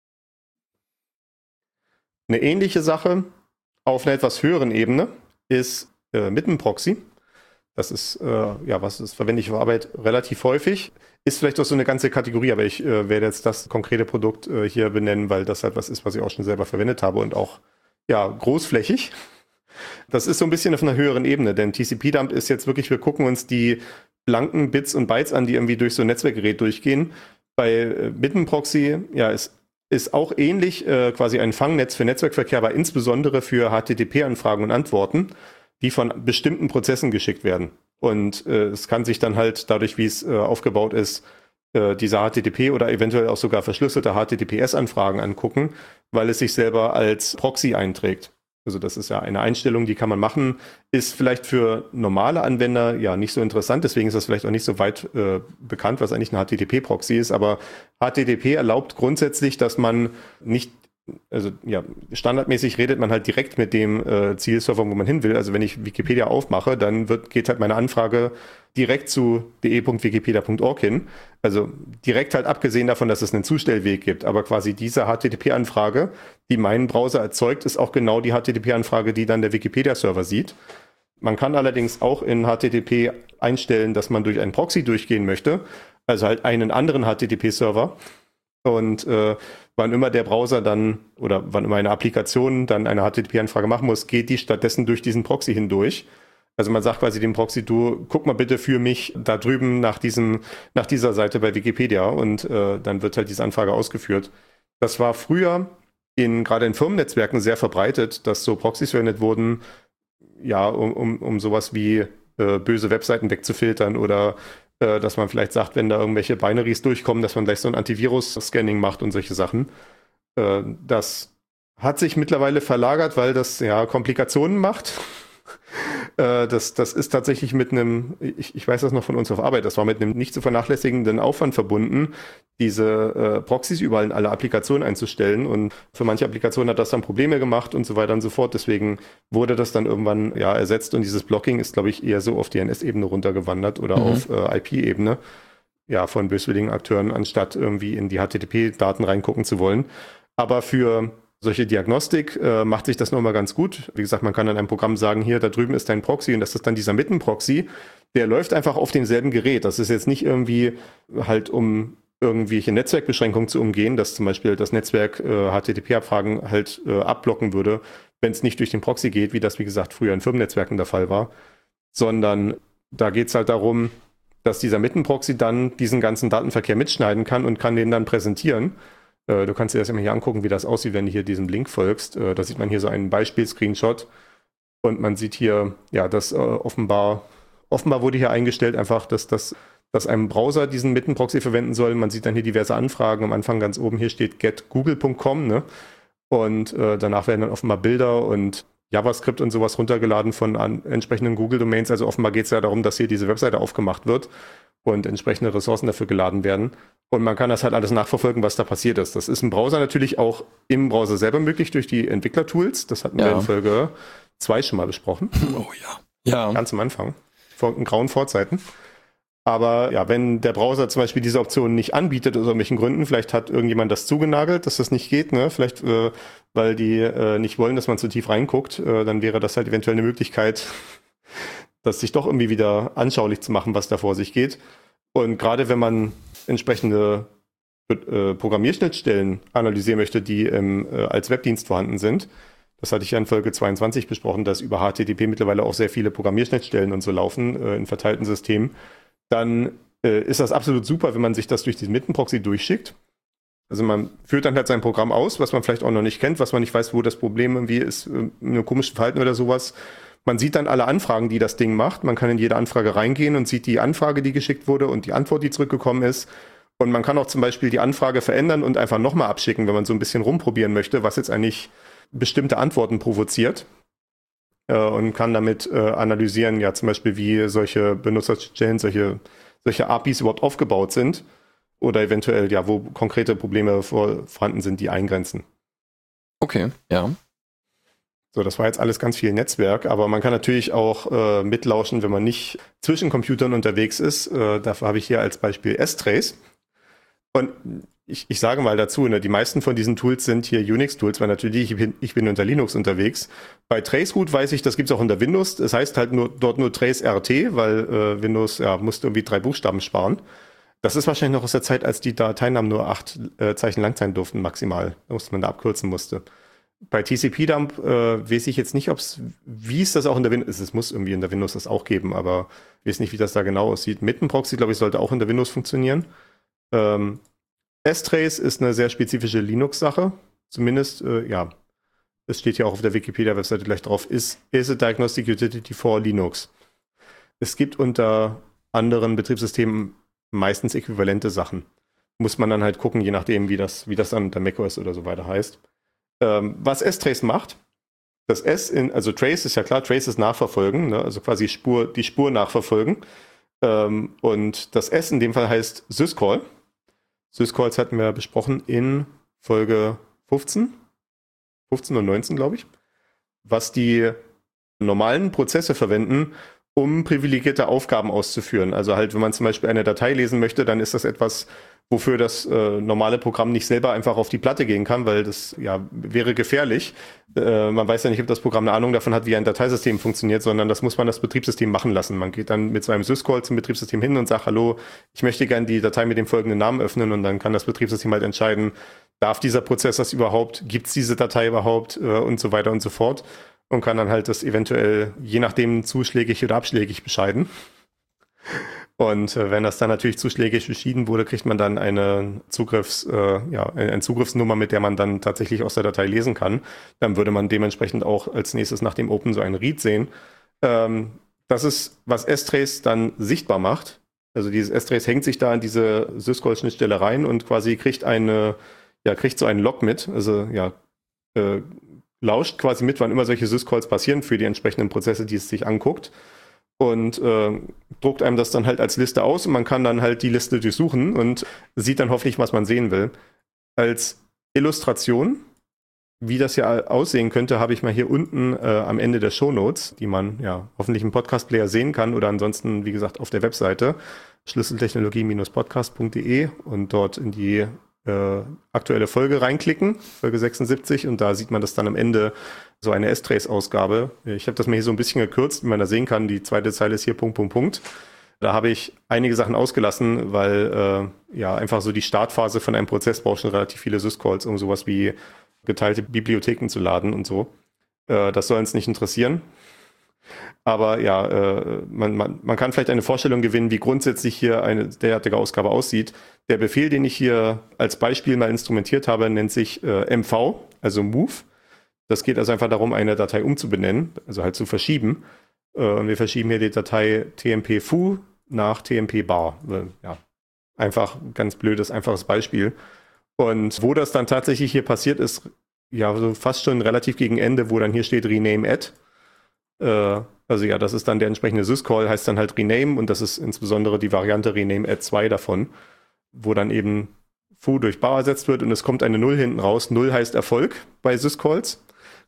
D: Eine ähnliche Sache auf einer etwas höheren Ebene ist mit einem Proxy. Das ist, das verwende ich für Arbeit relativ häufig. Ist vielleicht auch so eine ganze Kategorie, aber ich werde jetzt das konkrete Produkt hier benennen, weil das halt was ist, was ich auch schon selber verwendet habe und auch großflächig. Das ist so ein bisschen auf einer höheren Ebene, denn TCP-Dump ist jetzt wirklich, wir gucken uns die blanken Bits und Bytes an, die irgendwie durch so ein Netzwerkgerät durchgehen. Bei Bittenproxy, ist auch ähnlich, quasi ein Fangnetz für Netzwerkverkehr, aber insbesondere für HTTP-Anfragen und Antworten, die von bestimmten Prozessen geschickt werden. Und es kann sich dann halt dadurch, wie es aufgebaut ist, diese HTTP oder eventuell auch sogar verschlüsselte HTTPS-Anfragen angucken, weil es sich selber als Proxy einträgt. Also das ist ja eine Einstellung, die kann man machen, ist vielleicht für normale Anwender nicht so interessant, deswegen ist das vielleicht auch nicht so weit bekannt, was eigentlich ein HTTP-Proxy ist, aber HTTP erlaubt grundsätzlich, dass man nicht also ja, standardmäßig redet man halt direkt mit dem Zielserver, wo man hin will. Also wenn ich Wikipedia aufmache, dann geht halt meine Anfrage direkt zu de.wikipedia.org hin. Also direkt halt abgesehen davon, dass es einen Zustellweg gibt. Aber quasi diese HTTP-Anfrage, die mein Browser erzeugt, ist auch genau die HTTP-Anfrage, die dann der Wikipedia-Server sieht. Man kann allerdings auch in HTTP einstellen, dass man durch einen Proxy durchgehen möchte. Also halt einen anderen HTTP-Server. Und wann immer der Browser dann oder wann immer eine Applikation dann eine HTTP-Anfrage machen muss, geht die stattdessen durch diesen Proxy hindurch. Also man sagt quasi dem Proxy, du guck mal bitte für mich da drüben nach dieser Seite bei Wikipedia und dann wird halt diese Anfrage ausgeführt. Das war früher gerade in Firmennetzwerken sehr verbreitet, dass so Proxys verwendet wurden, ja, um sowas wie böse Webseiten wegzufiltern oder dass man vielleicht sagt, wenn da irgendwelche Binaries durchkommen, dass man gleich so ein Antivirus-Scanning macht und solche Sachen. Das hat sich mittlerweile verlagert, weil das ja Komplikationen macht. Das ist tatsächlich mit einem, ich weiß das noch von uns auf Arbeit, das war mit einem nicht zu vernachlässigenden Aufwand verbunden, diese Proxys überall in alle Applikationen einzustellen. Und für manche Applikationen hat das dann Probleme gemacht und so weiter und so fort. Deswegen wurde das dann irgendwann ja ersetzt und dieses Blocking ist, glaube ich, eher so auf DNS-Ebene runtergewandert oder auf IP-Ebene, ja, von böswilligen Akteuren, anstatt irgendwie in die HTTP-Daten reingucken zu wollen. Aber für solche Diagnostik macht sich das nochmal ganz gut. Wie gesagt, man kann an einem Programm sagen, hier, da drüben ist dein Proxy und das ist dann dieser Mitten-Proxy. Der läuft einfach auf demselben Gerät. Das ist jetzt nicht irgendwie halt, um irgendwelche Netzwerkbeschränkungen zu umgehen, dass zum Beispiel das Netzwerk HTTP-Abfragen halt abblocken würde, wenn es nicht durch den Proxy geht, wie das, wie gesagt, früher in Firmennetzwerken der Fall war. Sondern da geht es halt darum, dass dieser Mitten-Proxy dann diesen ganzen Datenverkehr mitschneiden kann und kann den dann präsentieren. Du kannst dir das immer hier angucken, wie das aussieht, wenn du hier diesem Link folgst. Da sieht man hier so einen Beispiel-Screenshot und man sieht hier, ja, dass offenbar wurde hier eingestellt einfach, dass ein Browser diesen Mitten-Proxy verwenden soll. Man sieht dann hier diverse Anfragen. Am Anfang ganz oben hier steht getgoogle.com, ne? Und danach werden dann offenbar Bilder und JavaScript und sowas runtergeladen von entsprechenden Google-Domains. Also offenbar geht es ja darum, dass hier diese Webseite aufgemacht wird und entsprechende Ressourcen dafür geladen werden. Und man kann das halt alles nachverfolgen, was da passiert ist. Das ist im Browser natürlich auch im Browser selber möglich durch die Entwicklertools. Das hatten wir in Folge 2 schon mal besprochen.
C: Oh ja. Ja.
D: Ganz am Anfang. In grauen Vorzeiten. Aber ja, wenn der Browser zum Beispiel diese Option nicht anbietet aus irgendwelchen Gründen, vielleicht hat irgendjemand das zugenagelt, dass das nicht geht, ne? Vielleicht, weil die nicht wollen, dass man zu tief reinguckt, dann wäre das halt eventuell eine Möglichkeit, das sich doch irgendwie wieder anschaulich zu machen, was da vor sich geht. Und gerade wenn man entsprechende Programmierschnittstellen analysieren möchte, die als Webdienst vorhanden sind, das hatte ich ja in Folge 22 besprochen, dass über HTTP mittlerweile auch sehr viele Programmierschnittstellen und so laufen in verteilten Systemen, dann ist das absolut super, wenn man sich das durch diesen Mitten-Proxy durchschickt. Also man führt dann halt sein Programm aus, was man vielleicht auch noch nicht kennt, was man nicht weiß, wo das Problem irgendwie ist, in einem komischen Verhalten oder sowas. Man sieht dann alle Anfragen, die das Ding macht. Man kann in jede Anfrage reingehen und sieht die Anfrage, die geschickt wurde und die Antwort, die zurückgekommen ist. Und man kann auch zum Beispiel die Anfrage verändern und einfach nochmal abschicken, wenn man so ein bisschen rumprobieren möchte, was jetzt eigentlich bestimmte Antworten provoziert. Und kann damit analysieren, ja zum Beispiel, wie solche Benutzerstellen, solche APIs überhaupt aufgebaut sind. Oder eventuell, ja, wo konkrete Probleme vorhanden sind, die eingrenzen.
C: Okay, ja.
D: So, das war jetzt alles ganz viel Netzwerk, aber man kann natürlich auch mitlauschen, wenn man nicht zwischen Computern unterwegs ist. Dafür habe ich hier als Beispiel S-Trace. Und ich sage mal dazu, ne, die meisten von diesen Tools sind hier Unix-Tools, weil natürlich ich bin unter Linux unterwegs. Bei Traceroute weiß ich, das gibt es auch unter Windows. Das heißt halt dort nur Trace-RT, weil Windows musste irgendwie 3 Buchstaben sparen. Das ist wahrscheinlich noch aus der Zeit, als die Dateinamen nur 8 Zeichen lang sein durften maximal. Da musste man da abkürzen musste. Bei TCP-Dump weiß ich jetzt nicht, wie es das auch in der Windows ist. Es muss irgendwie in der Windows das auch geben, aber ich weiß nicht, wie das da genau aussieht. Mitten-Proxy, glaube ich, sollte auch in der Windows funktionieren. S-Trace ist eine sehr spezifische Linux-Sache. Zumindest, es steht ja auch auf der Wikipedia-Webseite gleich drauf, is a diagnostic utility for Linux. Es gibt unter anderen Betriebssystemen meistens äquivalente Sachen. Muss man dann halt gucken, je nachdem, wie das dann unter macOS oder so weiter heißt. Was S-Trace macht, das also Trace ist ja klar, Trace ist nachverfolgen, ne? Also quasi die Spur nachverfolgen. Und das S in dem Fall heißt Syscall. Syscalls hatten wir besprochen in Folge 15, 15 und 19, glaube ich, was die normalen Prozesse verwenden, um privilegierte Aufgaben auszuführen. Also halt, wenn man zum Beispiel eine Datei lesen möchte, dann ist das etwas, wofür das normale Programm nicht selber einfach auf die Platte gehen kann, weil das wäre gefährlich. Man weiß ja nicht, ob das Programm eine Ahnung davon hat, wie ein Dateisystem funktioniert, sondern das muss man das Betriebssystem machen lassen. Man geht dann mit so einem Syscall zum Betriebssystem hin und sagt, hallo, ich möchte gerne die Datei mit dem folgenden Namen öffnen, und dann kann das Betriebssystem halt entscheiden, darf dieser Prozess das überhaupt, gibt es diese Datei überhaupt und so weiter und so fort, und kann dann halt das eventuell, je nachdem, zuschlägig oder abschlägig bescheiden. Und wenn das dann natürlich zuschlägig beschieden wurde, kriegt man dann eine eine Zugriffsnummer, mit der man dann tatsächlich aus der Datei lesen kann. Dann würde man dementsprechend auch als nächstes nach dem Open so einen Read sehen. Das ist, was S-Trace dann sichtbar macht. Also dieses S-Trace hängt sich da in diese Syscall-Schnittstelle rein und quasi kriegt so einen Log mit. Also lauscht quasi mit, wann immer solche Syscalls passieren für die entsprechenden Prozesse, die es sich anguckt. Und druckt einem das dann halt als Liste aus, und man kann dann halt die Liste durchsuchen und sieht dann hoffentlich, was man sehen will. Als Illustration, wie das ja aussehen könnte, habe ich mal hier unten am Ende der Shownotes, die man hoffentlich im Podcast-Player sehen kann oder ansonsten, wie gesagt, auf der Webseite schlüsseltechnologie-podcast.de und dort in die aktuelle Folge reinklicken, Folge 76, und da sieht man das dann am Ende, so eine S-Trace-Ausgabe. Ich habe das mir hier so ein bisschen gekürzt, wie man da sehen kann. Die zweite Zeile ist hier Punkt. Da habe ich einige Sachen ausgelassen, weil einfach so die Startphase von einem Prozess braucht schon relativ viele Syscalls, um sowas wie geteilte Bibliotheken zu laden und so. Das soll uns nicht interessieren. Aber man kann vielleicht eine Vorstellung gewinnen, wie grundsätzlich hier eine derartige Ausgabe aussieht. Der Befehl, den ich hier als Beispiel mal instrumentiert habe, nennt sich MV, also Move. Das geht also einfach darum, eine Datei umzubenennen, also halt zu verschieben. Und wir verschieben hier die Datei tmp-foo nach tmp-bar. Einfach ganz blödes, einfaches Beispiel. Und wo das dann tatsächlich hier passiert ist, so fast schon relativ gegen Ende, wo dann hier steht rename add. Das ist dann der entsprechende Syscall, heißt dann halt rename, und das ist insbesondere die Variante rename add 2 davon, wo dann eben foo durch bar ersetzt wird und es kommt eine 0 hinten raus. 0 heißt Erfolg bei Syscalls,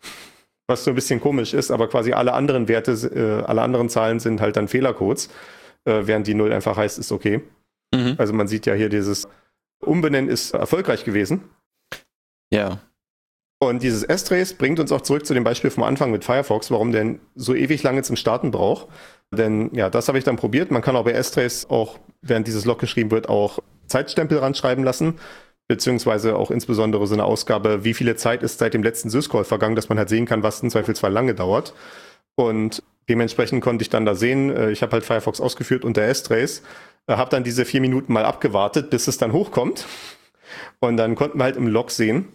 D: was so ein bisschen komisch ist, aber quasi alle anderen Werte, alle anderen Zahlen sind halt dann Fehlercodes, während die 0 einfach heißt, ist okay. Mhm. Also man sieht ja hier, dieses Umbenennen ist erfolgreich gewesen.
C: Ja.
D: Und dieses S-Trace bringt uns auch zurück zu dem Beispiel vom Anfang mit Firefox, warum der so ewig lange zum Starten braucht. Denn das habe ich dann probiert. Man kann auch bei S-Trace auch, während dieses Log geschrieben wird, auch Zeitstempel ranschreiben lassen, beziehungsweise auch insbesondere so eine Ausgabe, wie viele Zeit ist seit dem letzten Syscall vergangen, dass man halt sehen kann, was im Zweifelsfall lange dauert. Und dementsprechend konnte ich dann da sehen, ich habe halt Firefox ausgeführt unter S-Trace, habe dann diese 4 Minuten mal abgewartet, bis es dann hochkommt. Und dann konnten wir halt im Log sehen,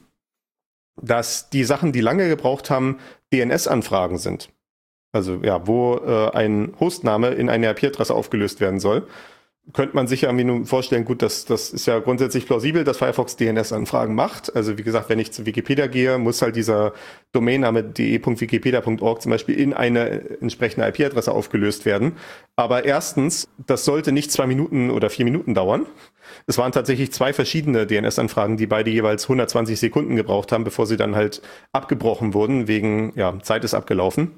D: dass die Sachen, die lange gebraucht haben, DNS-Anfragen sind. Also wo ein Hostname in eine IP-Adresse aufgelöst werden soll. Könnte man sich ja irgendwie vorstellen, gut, das ist ja grundsätzlich plausibel, dass Firefox DNS-Anfragen macht. Also wie gesagt, wenn ich zu Wikipedia gehe, muss halt dieser Domainname de.wikipedia.org zum Beispiel in eine entsprechende IP-Adresse aufgelöst werden. Aber erstens, das sollte nicht 2 Minuten oder 4 Minuten dauern. Es waren tatsächlich 2 verschiedene DNS-Anfragen, die beide jeweils 120 Sekunden gebraucht haben, bevor sie dann halt abgebrochen wurden, wegen, Zeit ist abgelaufen.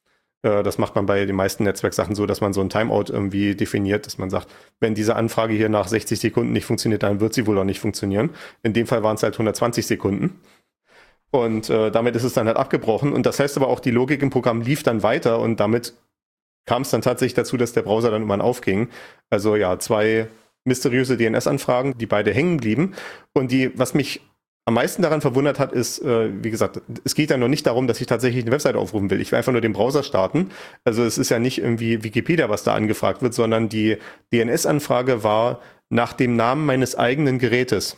D: Das macht man bei den meisten Netzwerksachen so, dass man so ein Timeout irgendwie definiert, dass man sagt, wenn diese Anfrage hier nach 60 Sekunden nicht funktioniert, dann wird sie wohl auch nicht funktionieren. In dem Fall waren es halt 120 Sekunden. Und damit ist es dann halt abgebrochen. Und das heißt aber auch, die Logik im Programm lief dann weiter und damit kam es dann tatsächlich dazu, dass der Browser dann irgendwann aufging. Also 2 mysteriöse DNS-Anfragen, die beide hängen blieben. Und was mich am meisten daran verwundert hat, ist, wie gesagt, es geht ja noch nicht darum, dass ich tatsächlich eine Webseite aufrufen will. Ich will einfach nur den Browser starten. Also es ist ja nicht irgendwie Wikipedia, was da angefragt wird, sondern die DNS-Anfrage war nach dem Namen meines eigenen Gerätes.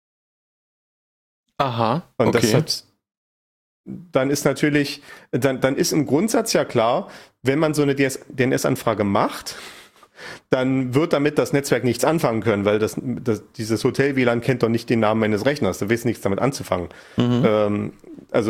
C: Aha,
D: und
C: okay.
D: Dann ist natürlich, dann ist im Grundsatz ja klar, wenn man so eine DNS-Anfrage macht, dann wird damit das Netzwerk nichts anfangen können, weil dieses Hotel-WLAN kennt doch nicht den Namen meines Rechners, da weiß nichts damit anzufangen. Mhm. Es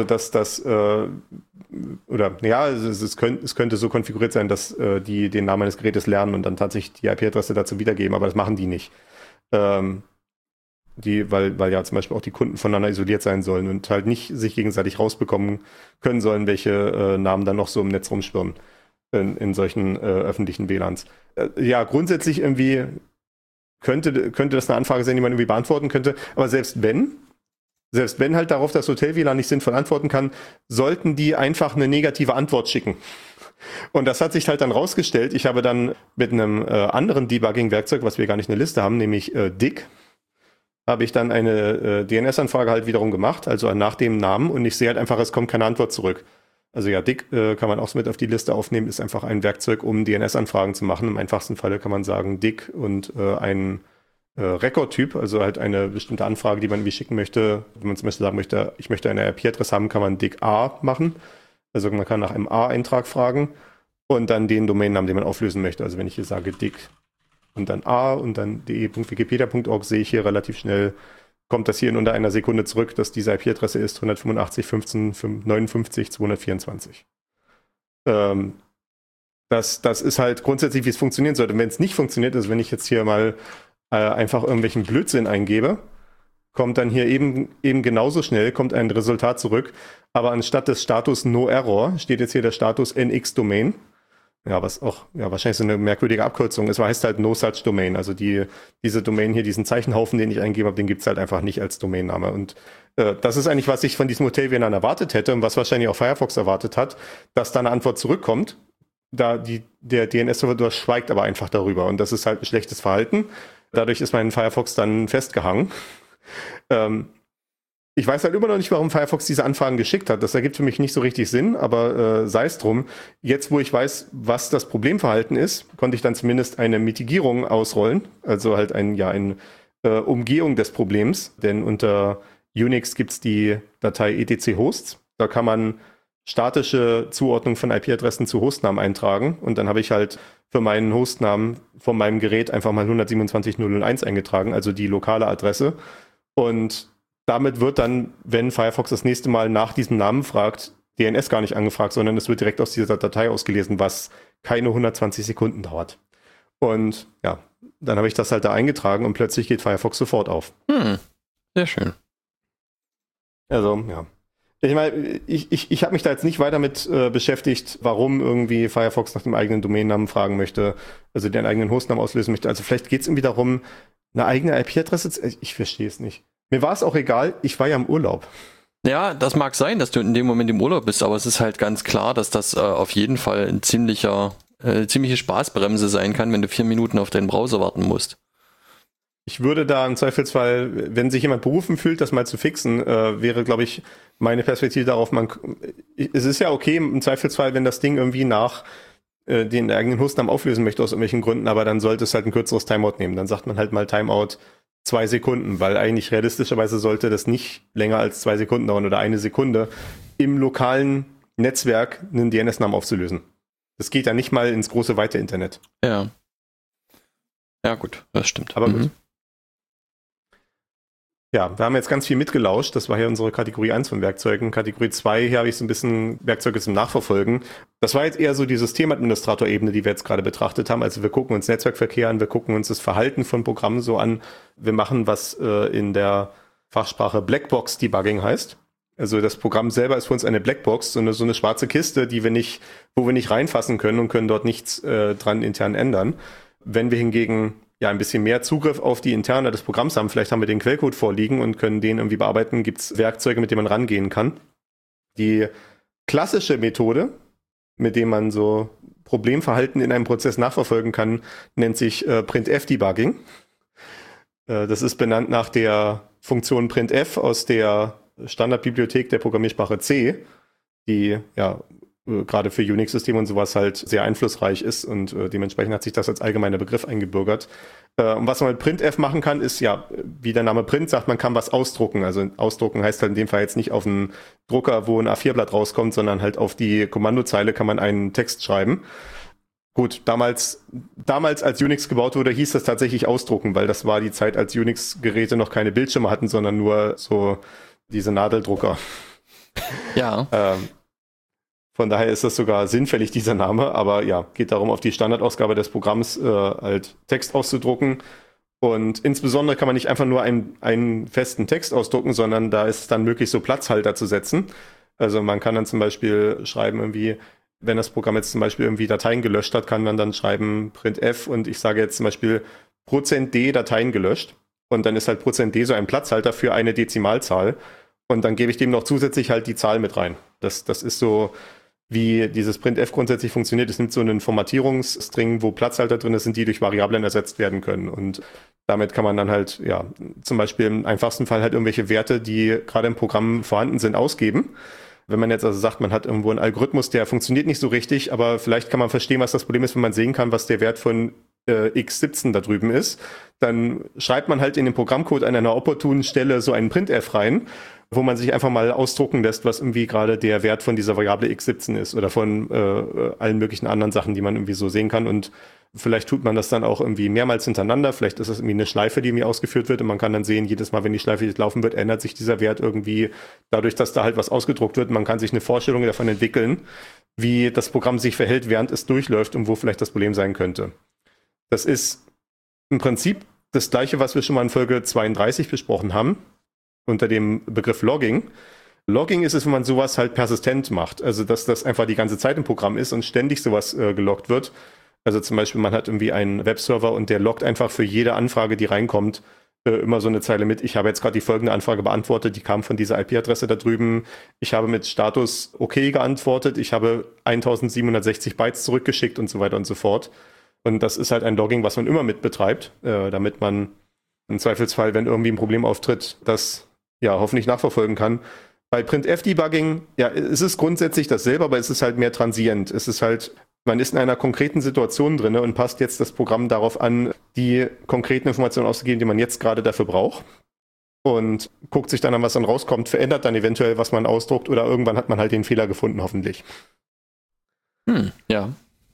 D: könnte so konfiguriert sein, dass die den Namen meines Gerätes lernen und dann tatsächlich die IP-Adresse dazu wiedergeben, aber das machen die nicht. weil ja zum Beispiel auch die Kunden voneinander isoliert sein sollen und halt nicht sich gegenseitig rausbekommen können sollen, welche Namen dann noch so im Netz rumschwirren in solchen öffentlichen WLANs. Ja, grundsätzlich irgendwie könnte das eine Anfrage sein, die man irgendwie beantworten könnte, aber selbst wenn halt darauf das Hotel-WLAN nicht sinnvoll antworten kann, sollten die einfach eine negative Antwort schicken. Und das hat sich halt dann rausgestellt. Ich habe dann mit einem anderen Debugging-Werkzeug, was wir gar nicht in der Liste haben, nämlich DIG, habe ich dann eine DNS-Anfrage halt wiederum gemacht, also nach dem Namen, und ich sehe halt einfach, es kommt keine Antwort zurück. Also ja, DIG kann man auch mit auf die Liste aufnehmen, ist einfach ein Werkzeug, um DNS-Anfragen zu machen. Im einfachsten Falle kann man sagen DIG und ein Rekordtyp, also halt eine bestimmte Anfrage, die man irgendwie schicken möchte. Wenn man zum Beispiel sagen möchte, ich möchte eine IP-Adresse haben, kann man DIG A machen. Also man kann nach einem A-Eintrag fragen und dann den Domainnamen, den man auflösen möchte. Also wenn ich hier sage DIG und dann A und dann de.wikipedia.org, sehe ich hier relativ schnell, kommt das hier in unter einer Sekunde zurück, dass diese IP-Adresse ist 185.15.59.224. Das ist halt grundsätzlich, wie es funktionieren sollte. Und wenn es nicht funktioniert, also wenn ich jetzt hier mal einfach irgendwelchen Blödsinn eingebe, kommt dann hier eben genauso schnell, kommt ein Resultat zurück, aber anstatt des Status No Error steht jetzt hier der Status NX Domain. Ja, was auch wahrscheinlich so eine merkwürdige Abkürzung ist, aber heißt halt No Such Domain. Also diese Domain hier, diesen Zeichenhaufen, den ich eingebe habe, den gibt's halt einfach nicht als Domainname. Und das ist eigentlich, was ich von diesem Hotel-WLAN erwartet hätte und was wahrscheinlich auch Firefox erwartet hat, dass da eine Antwort zurückkommt. Der DNS-Server schweigt aber einfach darüber und das ist halt ein schlechtes Verhalten. Dadurch ist mein Firefox dann festgehangen. Ich weiß halt immer noch nicht, warum Firefox diese Anfragen geschickt hat. Das ergibt für mich nicht so richtig Sinn, aber sei es drum. Jetzt, wo ich weiß, was das Problemverhalten ist, konnte ich dann zumindest eine Mitigierung ausrollen. Also halt eine Umgehung des Problems. Denn unter Unix gibt's die Datei etc-hosts. Da kann man statische Zuordnung von IP-Adressen zu Hostnamen eintragen. Und dann habe ich halt für meinen Hostnamen von meinem Gerät einfach mal 127.001 eingetragen, also die lokale Adresse. Und damit wird dann, wenn Firefox das nächste Mal nach diesem Namen fragt, DNS gar nicht angefragt, sondern es wird direkt aus dieser Datei ausgelesen, was keine 120 Sekunden dauert. Und ja, dann habe ich das halt da eingetragen und plötzlich geht Firefox sofort auf.
C: Sehr schön.
D: Also, ja. Ich meine, ich habe mich da jetzt nicht weiter mit beschäftigt, warum irgendwie Firefox nach dem eigenen Domainnamen fragen möchte, also den eigenen Hostnamen auslösen möchte. Also vielleicht geht es irgendwie darum, eine eigene IP-Adresse. Ich verstehe es nicht. Mir war es auch egal, ich war ja im Urlaub.
C: Ja, das mag sein, dass du in dem Moment im Urlaub bist, aber es ist halt ganz klar, dass das auf jeden Fall ein ziemliche Spaßbremse sein kann, wenn du 4 Minuten auf deinen Browser warten musst.
D: Ich würde da im Zweifelsfall, wenn sich jemand berufen fühlt, das mal zu fixen, wäre, glaube ich, meine Perspektive darauf, es ist ja okay im Zweifelsfall, wenn das Ding irgendwie nach den eigenen Hostnamen auflösen möchte aus irgendwelchen Gründen, aber dann sollte es halt ein kürzeres Timeout nehmen. Dann sagt man halt mal Timeout 2 Sekunden, weil eigentlich realistischerweise sollte das nicht länger als 2 Sekunden dauern oder 1 Sekunde, im lokalen Netzwerk einen DNS-Namen aufzulösen. Das geht ja nicht mal ins große weite Internet.
C: Ja. Ja, gut, das stimmt.
D: Aber gut. Ja, wir haben jetzt ganz viel mitgelauscht. Das war hier unsere Kategorie 1 von Werkzeugen. Kategorie 2, hier habe ich so ein bisschen Werkzeuge zum Nachverfolgen. Das war jetzt eher so die Systemadministrator-Ebene, die wir jetzt gerade betrachtet haben. Also wir gucken uns Netzwerkverkehr an, wir gucken uns das Verhalten von Programmen so an. Wir machen, was in der Fachsprache Blackbox-Debugging heißt. Also das Programm selber ist für uns eine Blackbox, so eine schwarze Kiste, wo wir nicht reinfassen können und können dort nichts dran intern ändern. Wenn wir hingegen ein bisschen mehr Zugriff auf die Interne des Programms haben, vielleicht haben wir den Quellcode vorliegen und können den irgendwie bearbeiten, gibt es Werkzeuge, mit denen man rangehen kann. Die klassische Methode, mit dem man so Problemverhalten in einem Prozess nachverfolgen kann, nennt sich Printf-Debugging. Das ist benannt nach der Funktion Printf aus der Standardbibliothek der Programmiersprache C, die gerade für Unix-Systeme und sowas halt sehr einflussreich ist und dementsprechend hat sich das als allgemeiner Begriff eingebürgert. Und was man mit Printf machen kann, ist wie der Name Print sagt, man kann was ausdrucken. Also ausdrucken heißt halt in dem Fall jetzt nicht auf einen Drucker, wo ein A4-Blatt rauskommt, sondern halt auf die Kommandozeile kann man einen Text schreiben. Gut, damals als Unix gebaut wurde, hieß das tatsächlich ausdrucken, weil das war die Zeit, als Unix-Geräte noch keine Bildschirme hatten, sondern nur so diese Nadeldrucker.
C: Ja.
D: Von daher ist das sogar sinnfällig, dieser Name, aber ja, geht darum, auf die Standardausgabe des Programms halt Text auszudrucken. Und insbesondere kann man nicht einfach nur einen festen Text ausdrucken, sondern da ist es dann möglich, so Platzhalter zu setzen. Also man kann dann zum Beispiel schreiben irgendwie, wenn das Programm jetzt zum Beispiel irgendwie Dateien gelöscht hat, kann man dann schreiben printf und ich sage jetzt zum Beispiel %d Dateien gelöscht. Und dann ist halt %d so ein Platzhalter für eine Dezimalzahl. Und dann gebe ich dem noch zusätzlich halt die Zahl mit rein. Das ist so, wie dieses printf grundsätzlich funktioniert. Es nimmt so einen Formatierungsstring, wo Platzhalter drin sind, die durch Variablen ersetzt werden können. Und damit kann man dann halt, ja, zum Beispiel im einfachsten Fall halt irgendwelche Werte, die gerade im Programm vorhanden sind, ausgeben. Wenn man jetzt also sagt, man hat irgendwo einen Algorithmus, der funktioniert nicht so richtig, aber vielleicht kann man verstehen, was das Problem ist, wenn man sehen kann, was der Wert von x17 da drüben ist, dann schreibt man halt in den Programmcode an einer opportunen Stelle so einen printf rein, wo man sich einfach mal ausdrucken lässt, was irgendwie gerade der Wert von dieser Variable x17 ist oder von allen möglichen anderen Sachen, die man irgendwie so sehen kann. Und vielleicht tut man das dann auch irgendwie mehrmals hintereinander. Vielleicht ist das irgendwie eine Schleife, die irgendwie ausgeführt wird und man kann dann sehen, jedes Mal, wenn die Schleife jetzt laufen wird, ändert sich dieser Wert irgendwie dadurch, dass da halt was ausgedruckt wird. Man kann sich eine Vorstellung davon entwickeln, wie das Programm sich verhält, während es durchläuft und wo vielleicht das Problem sein könnte. Das ist im Prinzip das Gleiche, was wir schon mal in Folge 32 besprochen haben, unter dem Begriff Logging. Logging ist es, wenn man sowas halt persistent macht. Also, dass das einfach die ganze Zeit im Programm ist und ständig sowas geloggt wird. Also zum Beispiel, man hat irgendwie einen Webserver und der loggt einfach für jede Anfrage, die reinkommt, immer so eine Zeile mit. Ich habe jetzt gerade die folgende Anfrage beantwortet, die kam von dieser IP-Adresse da drüben. Ich habe mit Status okay geantwortet. Ich habe 1760 Bytes zurückgeschickt und so weiter und so fort. Und das ist halt ein Logging, was man immer mit betreibt, damit man im Zweifelsfall, wenn irgendwie ein Problem auftritt, das ja hoffentlich nachverfolgen kann. Bei Printf-Debugging, ja, es ist grundsätzlich dasselbe, aber es ist halt mehr transient. Es ist halt, man ist in einer konkreten Situation drin und passt jetzt das Programm darauf an, die konkreten Informationen auszugeben, die man jetzt gerade dafür braucht. Und guckt sich dann an, was dann rauskommt, verändert dann eventuell, was man ausdruckt oder irgendwann hat man halt den Fehler gefunden, hoffentlich.
C: Ja.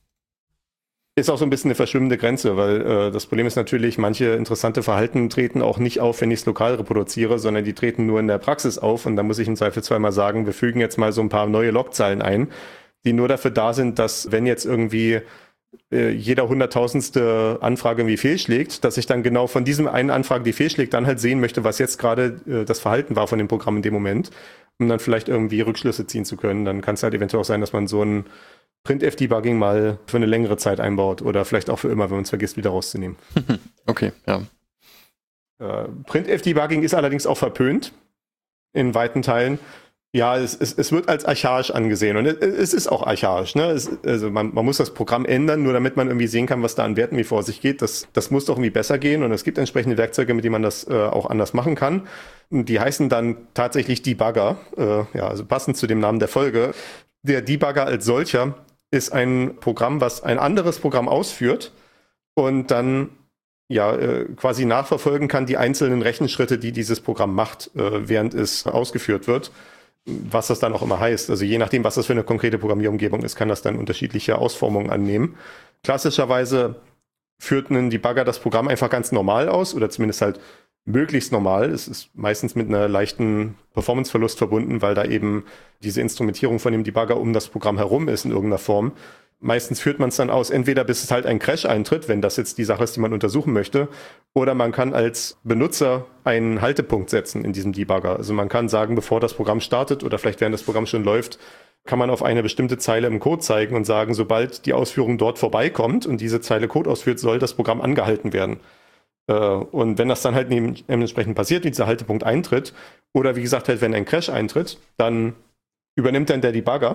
D: Ist auch so ein bisschen eine verschwimmende Grenze, weil das Problem ist natürlich, manche interessante Verhalten treten auch nicht auf, wenn ich es lokal reproduziere, sondern die treten nur in der Praxis auf und da muss ich im Zweifelsfall mal sagen, wir fügen jetzt mal so ein paar neue Logzeilen ein, die nur dafür da sind, dass wenn jetzt irgendwie jeder 100.000. Anfrage irgendwie fehlschlägt, dass ich dann genau von diesem einen Anfrage, die fehlschlägt, dann halt sehen möchte, was jetzt gerade das Verhalten war von dem Programm in dem Moment, um dann vielleicht irgendwie Rückschlüsse ziehen zu können. Dann kann es halt eventuell auch sein, dass man so ein Printf-Debugging mal für eine längere Zeit einbaut oder vielleicht auch für immer, wenn man es vergisst, wieder rauszunehmen.
C: Okay, ja.
D: Printf-Debugging ist allerdings auch verpönt in weiten Teilen. Ja, es wird als archaisch angesehen und es ist auch archaisch. Ne? Also man muss das Programm ändern, nur damit man irgendwie sehen kann, was da an Werten wie vor sich geht. Das muss doch irgendwie besser gehen und es gibt entsprechende Werkzeuge, mit denen man das auch anders machen kann. Die heißen dann tatsächlich Debugger, also passend zu dem Namen der Folge. Der Debugger als solcher ist ein Programm, was ein anderes Programm ausführt und dann quasi nachverfolgen kann die einzelnen Rechenschritte, die dieses Programm macht, während es ausgeführt wird. Was das dann auch immer heißt. Also je nachdem, was das für eine konkrete Programmierumgebung ist, kann das dann unterschiedliche Ausformungen annehmen. Klassischerweise führt ein Debugger das Programm einfach ganz normal aus oder zumindest halt möglichst normal. Es ist meistens mit einer leichten Performanceverlust verbunden, weil da eben diese Instrumentierung von dem Debugger um das Programm herum ist in irgendeiner Form. Meistens führt man es dann aus, entweder bis es halt ein Crash eintritt, wenn das jetzt die Sache ist, die man untersuchen möchte, oder man kann als Benutzer einen Haltepunkt setzen in diesem Debugger. Also man kann sagen, bevor das Programm startet oder vielleicht während das Programm schon läuft, kann man auf eine bestimmte Zeile im Code zeigen und sagen, sobald die Ausführung dort vorbeikommt und diese Zeile Code ausführt, soll das Programm angehalten werden. Und wenn das dann halt entsprechend passiert, wie dieser Haltepunkt eintritt, oder wie gesagt halt, wenn ein Crash eintritt, dann übernimmt dann der Debugger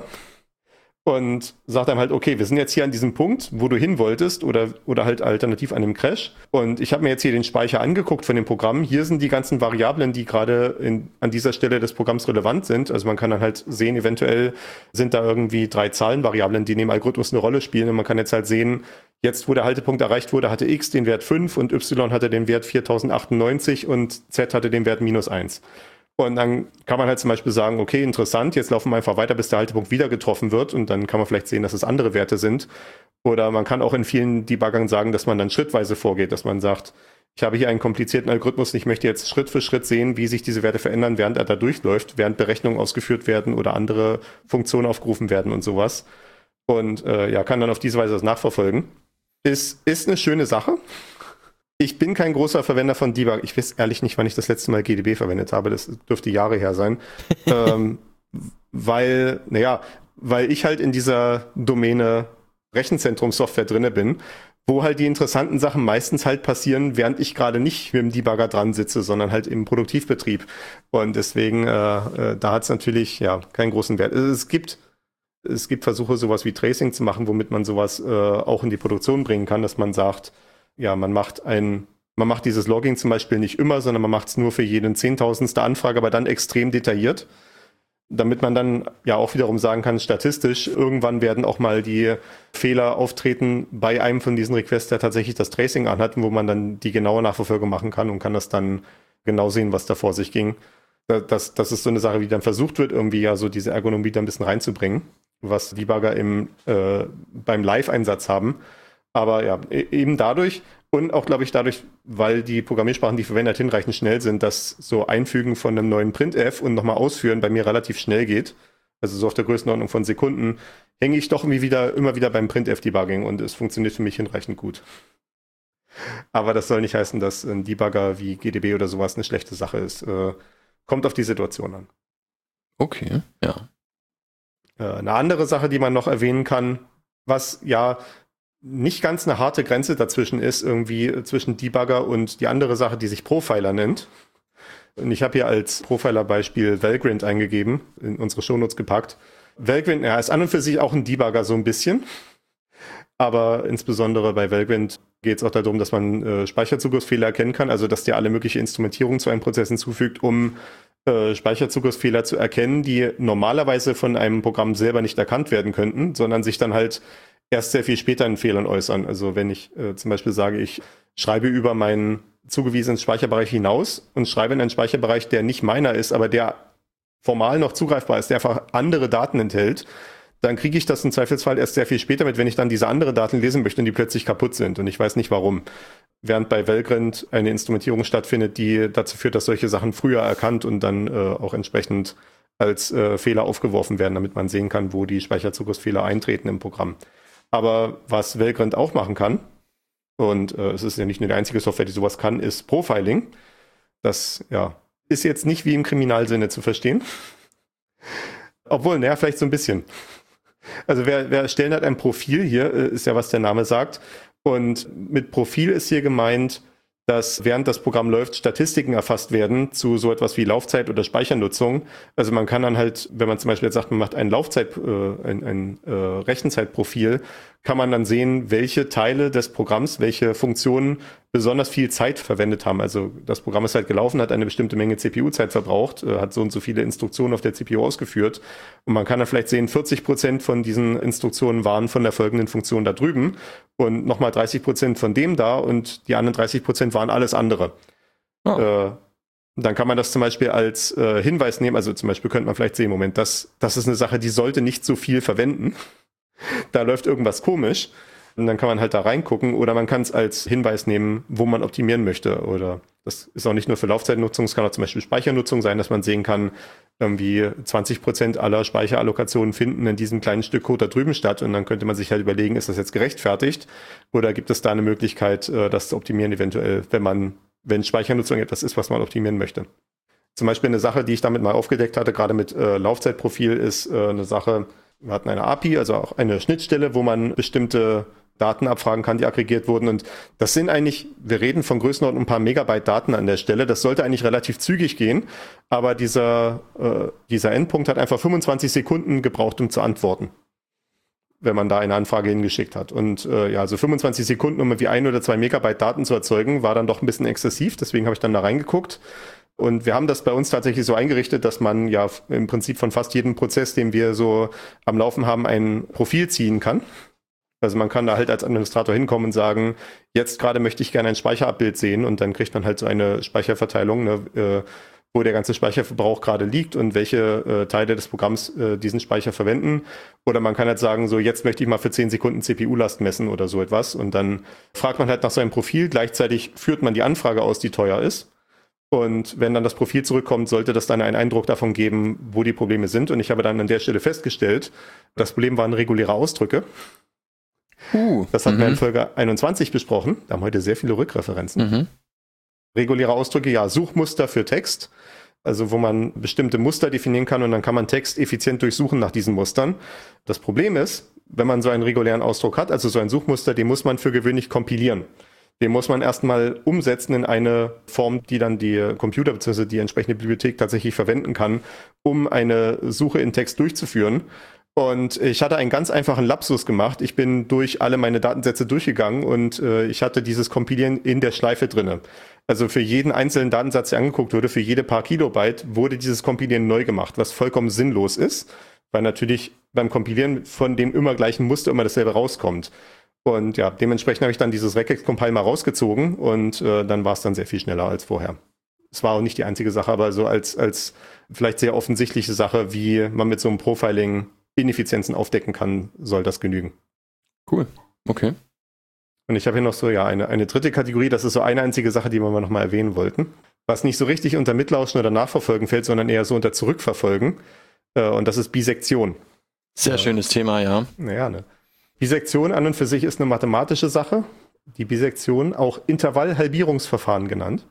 D: und sagt einem halt, okay, wir sind jetzt hier an diesem Punkt, wo du hin wolltest oder halt alternativ an dem Crash. Und ich habe mir jetzt hier den Speicher angeguckt von dem Programm. Hier sind die ganzen Variablen, die gerade an dieser Stelle des Programms relevant sind. Also man kann dann halt sehen, eventuell sind da irgendwie 3 Zahlenvariablen, die in dem Algorithmus eine Rolle spielen. Und man kann jetzt halt sehen, jetzt wo der Haltepunkt erreicht wurde, hatte X den Wert 5 und Y hatte den Wert 4098 und Z hatte den Wert -1. Und dann kann man halt zum Beispiel sagen, okay, interessant, jetzt laufen wir einfach weiter, bis der Haltepunkt wieder getroffen wird und dann kann man vielleicht sehen, dass es andere Werte sind. Oder man kann auch in vielen Debuggern sagen, dass man dann schrittweise vorgeht, dass man sagt, ich habe hier einen komplizierten Algorithmus, ich möchte jetzt Schritt für Schritt sehen, wie sich diese Werte verändern, während er da durchläuft, während Berechnungen ausgeführt werden oder andere Funktionen aufgerufen werden und sowas. Und kann dann auf diese Weise das nachverfolgen. Ist eine schöne Sache. Ich bin kein großer Verwender von Debug. Ich weiß ehrlich nicht, wann ich das letzte Mal GDB verwendet habe. Das dürfte Jahre her sein. Weil ich halt in dieser Domäne Rechenzentrumssoftware drinne bin, wo halt die interessanten Sachen meistens halt passieren, während ich gerade nicht mit dem Debugger dran sitze, sondern halt im Produktivbetrieb. Und deswegen, da hat es natürlich keinen großen Wert. Es gibt Versuche, sowas wie Tracing zu machen, womit man sowas auch in die Produktion bringen kann, dass man sagt, man macht dieses Logging zum Beispiel nicht immer, sondern man macht es nur für jeden 10.000ste Anfrage, aber dann extrem detailliert, damit man dann auch wiederum sagen kann, statistisch, irgendwann werden auch mal die Fehler auftreten bei einem von diesen Requests, der tatsächlich das Tracing anhat, wo man dann die genaue Nachverfolgung machen kann und kann das dann genau sehen, was da vor sich ging. Das ist so eine Sache, wie dann versucht wird, irgendwie so diese Ergonomie da ein bisschen reinzubringen, was Debugger beim Live-Einsatz haben. Aber eben dadurch und auch, glaube ich, dadurch, weil die Programmiersprachen, die verwendet, hinreichend schnell sind, dass so Einfügen von einem neuen Printf und nochmal ausführen bei mir relativ schnell geht, also so auf der Größenordnung von Sekunden, hänge ich doch immer wieder beim Printf-Debugging und es funktioniert für mich hinreichend gut. Aber das soll nicht heißen, dass ein Debugger wie GDB oder sowas eine schlechte Sache ist. Kommt auf die Situation an.
C: Okay, ja.
D: Eine andere Sache, die man noch erwähnen kann, was nicht ganz eine harte Grenze dazwischen ist, irgendwie zwischen Debugger und die andere Sache, die sich Profiler nennt. Und ich habe hier als Profiler-Beispiel Valgrind eingegeben, in unsere Shownotes gepackt. Valgrind, ist an und für sich auch ein Debugger so ein bisschen. Aber insbesondere bei Valgrind geht es auch darum, dass man Speicherzugriffsfehler erkennen kann, also dass der alle mögliche Instrumentierung zu einem Prozess hinzufügt, um Speicherzugriffsfehler zu erkennen, die normalerweise von einem Programm selber nicht erkannt werden könnten, sondern sich dann halt erst sehr viel später in Fehlern äußern. Also wenn ich zum Beispiel sage, ich schreibe über meinen zugewiesenen Speicherbereich hinaus und schreibe in einen Speicherbereich, der nicht meiner ist, aber der formal noch zugreifbar ist, der einfach andere Daten enthält, dann kriege ich das im Zweifelsfall erst sehr viel später mit, wenn ich dann diese andere Daten lesen möchte und die plötzlich kaputt sind. Und ich weiß nicht warum. Während bei Valgrind eine Instrumentierung stattfindet, die dazu führt, dass solche Sachen früher erkannt und dann auch entsprechend als Fehler aufgeworfen werden, damit man sehen kann, wo die Speicherzugriffsfehler eintreten im Programm. Aber was Valgrind auch machen kann, und es ist ja nicht nur die einzige Software, die sowas kann, ist Profiling. Das ist jetzt nicht wie im Kriminalsinne zu verstehen. Obwohl, vielleicht so ein bisschen. Also wir erstellen halt ein Profil hier, ist ja, was der Name sagt. Und mit Profil ist hier gemeint, dass während das Programm läuft, Statistiken erfasst werden zu so etwas wie Laufzeit oder Speichernutzung. Also man kann dann halt, wenn man zum Beispiel jetzt sagt, man macht ein Rechenzeitprofil, kann man dann sehen, welche Teile des Programms, welche Funktionen besonders viel Zeit verwendet haben. Also das Programm ist halt gelaufen, hat eine bestimmte Menge CPU-Zeit verbraucht, hat so und so viele Instruktionen auf der CPU ausgeführt. Und man kann dann vielleicht sehen, 40% von diesen Instruktionen waren von der folgenden Funktion da drüben und nochmal 30% von dem da und die anderen 30% waren alles andere. Oh. Dann kann man das zum Beispiel als Hinweis nehmen. Also zum Beispiel könnte man vielleicht sehen, Moment, das ist eine Sache, die sollte nicht so viel verwenden. Da läuft irgendwas komisch. Und dann kann man halt da reingucken oder man kann es als Hinweis nehmen, wo man optimieren möchte. Oder das ist auch nicht nur für Laufzeitnutzung, es kann auch zum Beispiel Speichernutzung sein, dass man sehen kann, irgendwie 20% aller Speicherallokationen finden in diesem kleinen Stück Code da drüben statt. Und dann könnte man sich halt überlegen, ist das jetzt gerechtfertigt? Oder gibt es da eine Möglichkeit, das zu optimieren eventuell, wenn Speichernutzung etwas ist, was man optimieren möchte? Zum Beispiel eine Sache, die ich damit mal aufgedeckt hatte, gerade mit Laufzeitprofil, ist eine Sache, wir hatten eine API, also auch eine Schnittstelle, wo man bestimmte Daten abfragen kann, die aggregiert wurden. Und das sind eigentlich, wir reden von Größenordnung ein paar Megabyte Daten an der Stelle. Das sollte eigentlich relativ zügig gehen. Aber dieser Endpunkt hat einfach 25 Sekunden gebraucht, um zu antworten, wenn man da eine Anfrage hingeschickt hat. Und also 25 Sekunden, um irgendwie 1 oder 2 Megabyte Daten zu erzeugen, war dann doch ein bisschen exzessiv. Deswegen habe ich dann da reingeguckt. Und wir haben das bei uns tatsächlich so eingerichtet, dass man ja im Prinzip von fast jedem Prozess, den wir so am Laufen haben, ein Profil ziehen kann. Also man kann da halt als Administrator hinkommen und sagen, jetzt gerade möchte ich gerne ein Speicherabbild sehen und dann kriegt man halt so eine Speicherverteilung, ne, wo der ganze Speicherverbrauch gerade liegt und welche Teile des Programms diesen Speicher verwenden. Oder man kann halt sagen, so jetzt möchte ich mal für 10 Sekunden CPU-Last messen oder so etwas. Und dann fragt man halt nach seinem Profil, gleichzeitig führt man die Anfrage aus, die teuer ist. Und wenn dann das Profil zurückkommt, sollte das dann einen Eindruck davon geben, wo die Probleme sind. Und ich habe dann an der Stelle festgestellt, das Problem waren reguläre Ausdrücke. Das hatten wir in Folge 21 besprochen. Da haben wir heute sehr viele Rückreferenzen. Reguläre Ausdrücke, ja, Suchmuster für Text. Also wo man bestimmte Muster definieren kann und dann kann man Text effizient durchsuchen nach diesen Mustern. Das Problem ist, wenn man so einen regulären Ausdruck hat, also so ein Suchmuster, den muss man für gewöhnlich kompilieren. Den muss man erstmal umsetzen in eine Form, die dann die Computer bzw. die entsprechende Bibliothek tatsächlich verwenden kann, um eine Suche in Text durchzuführen. Und ich hatte einen ganz einfachen Lapsus gemacht. Ich bin durch alle meine Datensätze durchgegangen und ich hatte dieses Kompilieren in der Schleife drinne. Also für jeden einzelnen Datensatz, der angeguckt wurde, für jede paar Kilobyte, wurde dieses Kompilieren neu gemacht, was vollkommen sinnlos ist, weil natürlich beim Kompilieren von dem immer gleichen Muster immer dasselbe rauskommt. Und ja, dementsprechend habe ich dann dieses Regex-Compile mal rausgezogen und dann war es dann sehr viel schneller als vorher. Es war auch nicht die einzige Sache, aber so als vielleicht sehr offensichtliche Sache, wie man mit so einem Profiling Ineffizienzen aufdecken kann, soll das genügen.
C: Cool, okay.
D: Und ich habe hier noch so eine dritte Kategorie, das ist so eine einzige Sache, die wir noch mal erwähnen wollten, was nicht so richtig unter Mitlauschen oder Nachverfolgen fällt, sondern eher so unter Zurückverfolgen. Und das ist Bisektion.
C: Sehr schönes Thema, ja.
D: Naja, ne. Bisektion an und für sich ist eine mathematische Sache. Die Bisektion, auch Intervallhalbierungsverfahren genannt.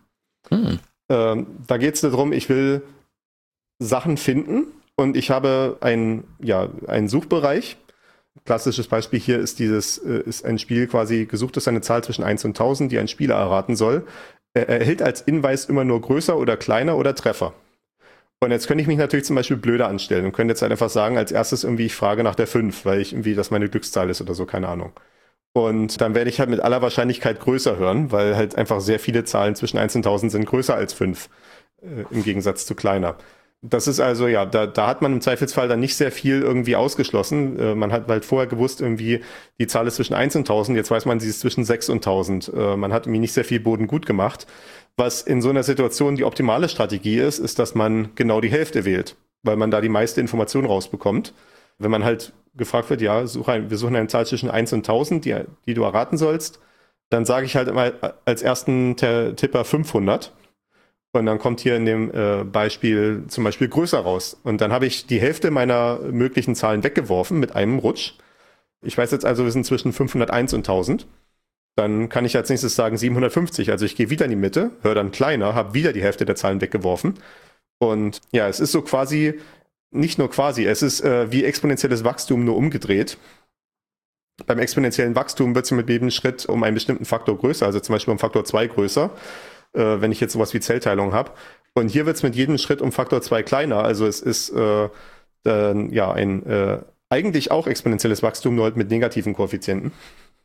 D: Da geht es darum, ich will Sachen finden und ich habe einen Suchbereich. Klassisches Beispiel hier ist ist ein Spiel quasi gesucht ist eine Zahl zwischen 1 und 1000, die ein Spieler erraten soll. Er erhält als Hinweis immer nur größer oder kleiner oder Treffer. Und jetzt könnte ich mich natürlich zum Beispiel blöder anstellen und könnte jetzt halt einfach sagen, als erstes irgendwie, ich frage nach der 5, weil ich irgendwie, das meine Glückszahl ist oder so, keine Ahnung. Und dann werde ich halt mit aller Wahrscheinlichkeit größer hören, weil halt einfach sehr viele Zahlen zwischen 1 und 1000 sind größer als 5, im Gegensatz zu kleiner. Das ist also, ja, da hat man im Zweifelsfall dann nicht sehr viel irgendwie ausgeschlossen. Man hat halt vorher gewusst, irgendwie, die Zahl ist zwischen 1 und 1000, jetzt weiß man, sie ist zwischen 6 und 1000. Man hat irgendwie nicht sehr viel Boden gut gemacht. Was in so einer Situation die optimale Strategie ist, dass man genau die Hälfte wählt, weil man da die meiste Information rausbekommt. Wenn man halt gefragt wird, ja, wir suchen eine Zahl zwischen 1 und 1000, die du erraten sollst, dann sage ich halt immer als ersten Tipper 500. Und dann kommt hier in dem Beispiel zum Beispiel größer raus. Und dann habe ich die Hälfte meiner möglichen Zahlen weggeworfen mit einem Rutsch. Ich weiß jetzt also, wir sind zwischen 501 und 1000. Dann kann ich als nächstes sagen 750. Also ich gehe wieder in die Mitte, höre dann kleiner, habe wieder die Hälfte der Zahlen weggeworfen. Und ja, es ist so quasi, nicht nur quasi, es ist wie exponentielles Wachstum nur umgedreht. Beim exponentiellen Wachstum wird es mit jedem Schritt um einen bestimmten Faktor größer, also zum Beispiel um Faktor 2 größer, wenn ich jetzt sowas wie Zellteilung habe. Und hier wird es mit jedem Schritt um Faktor 2 kleiner. Also es ist eigentlich auch exponentielles Wachstum, nur halt mit negativen Koeffizienten.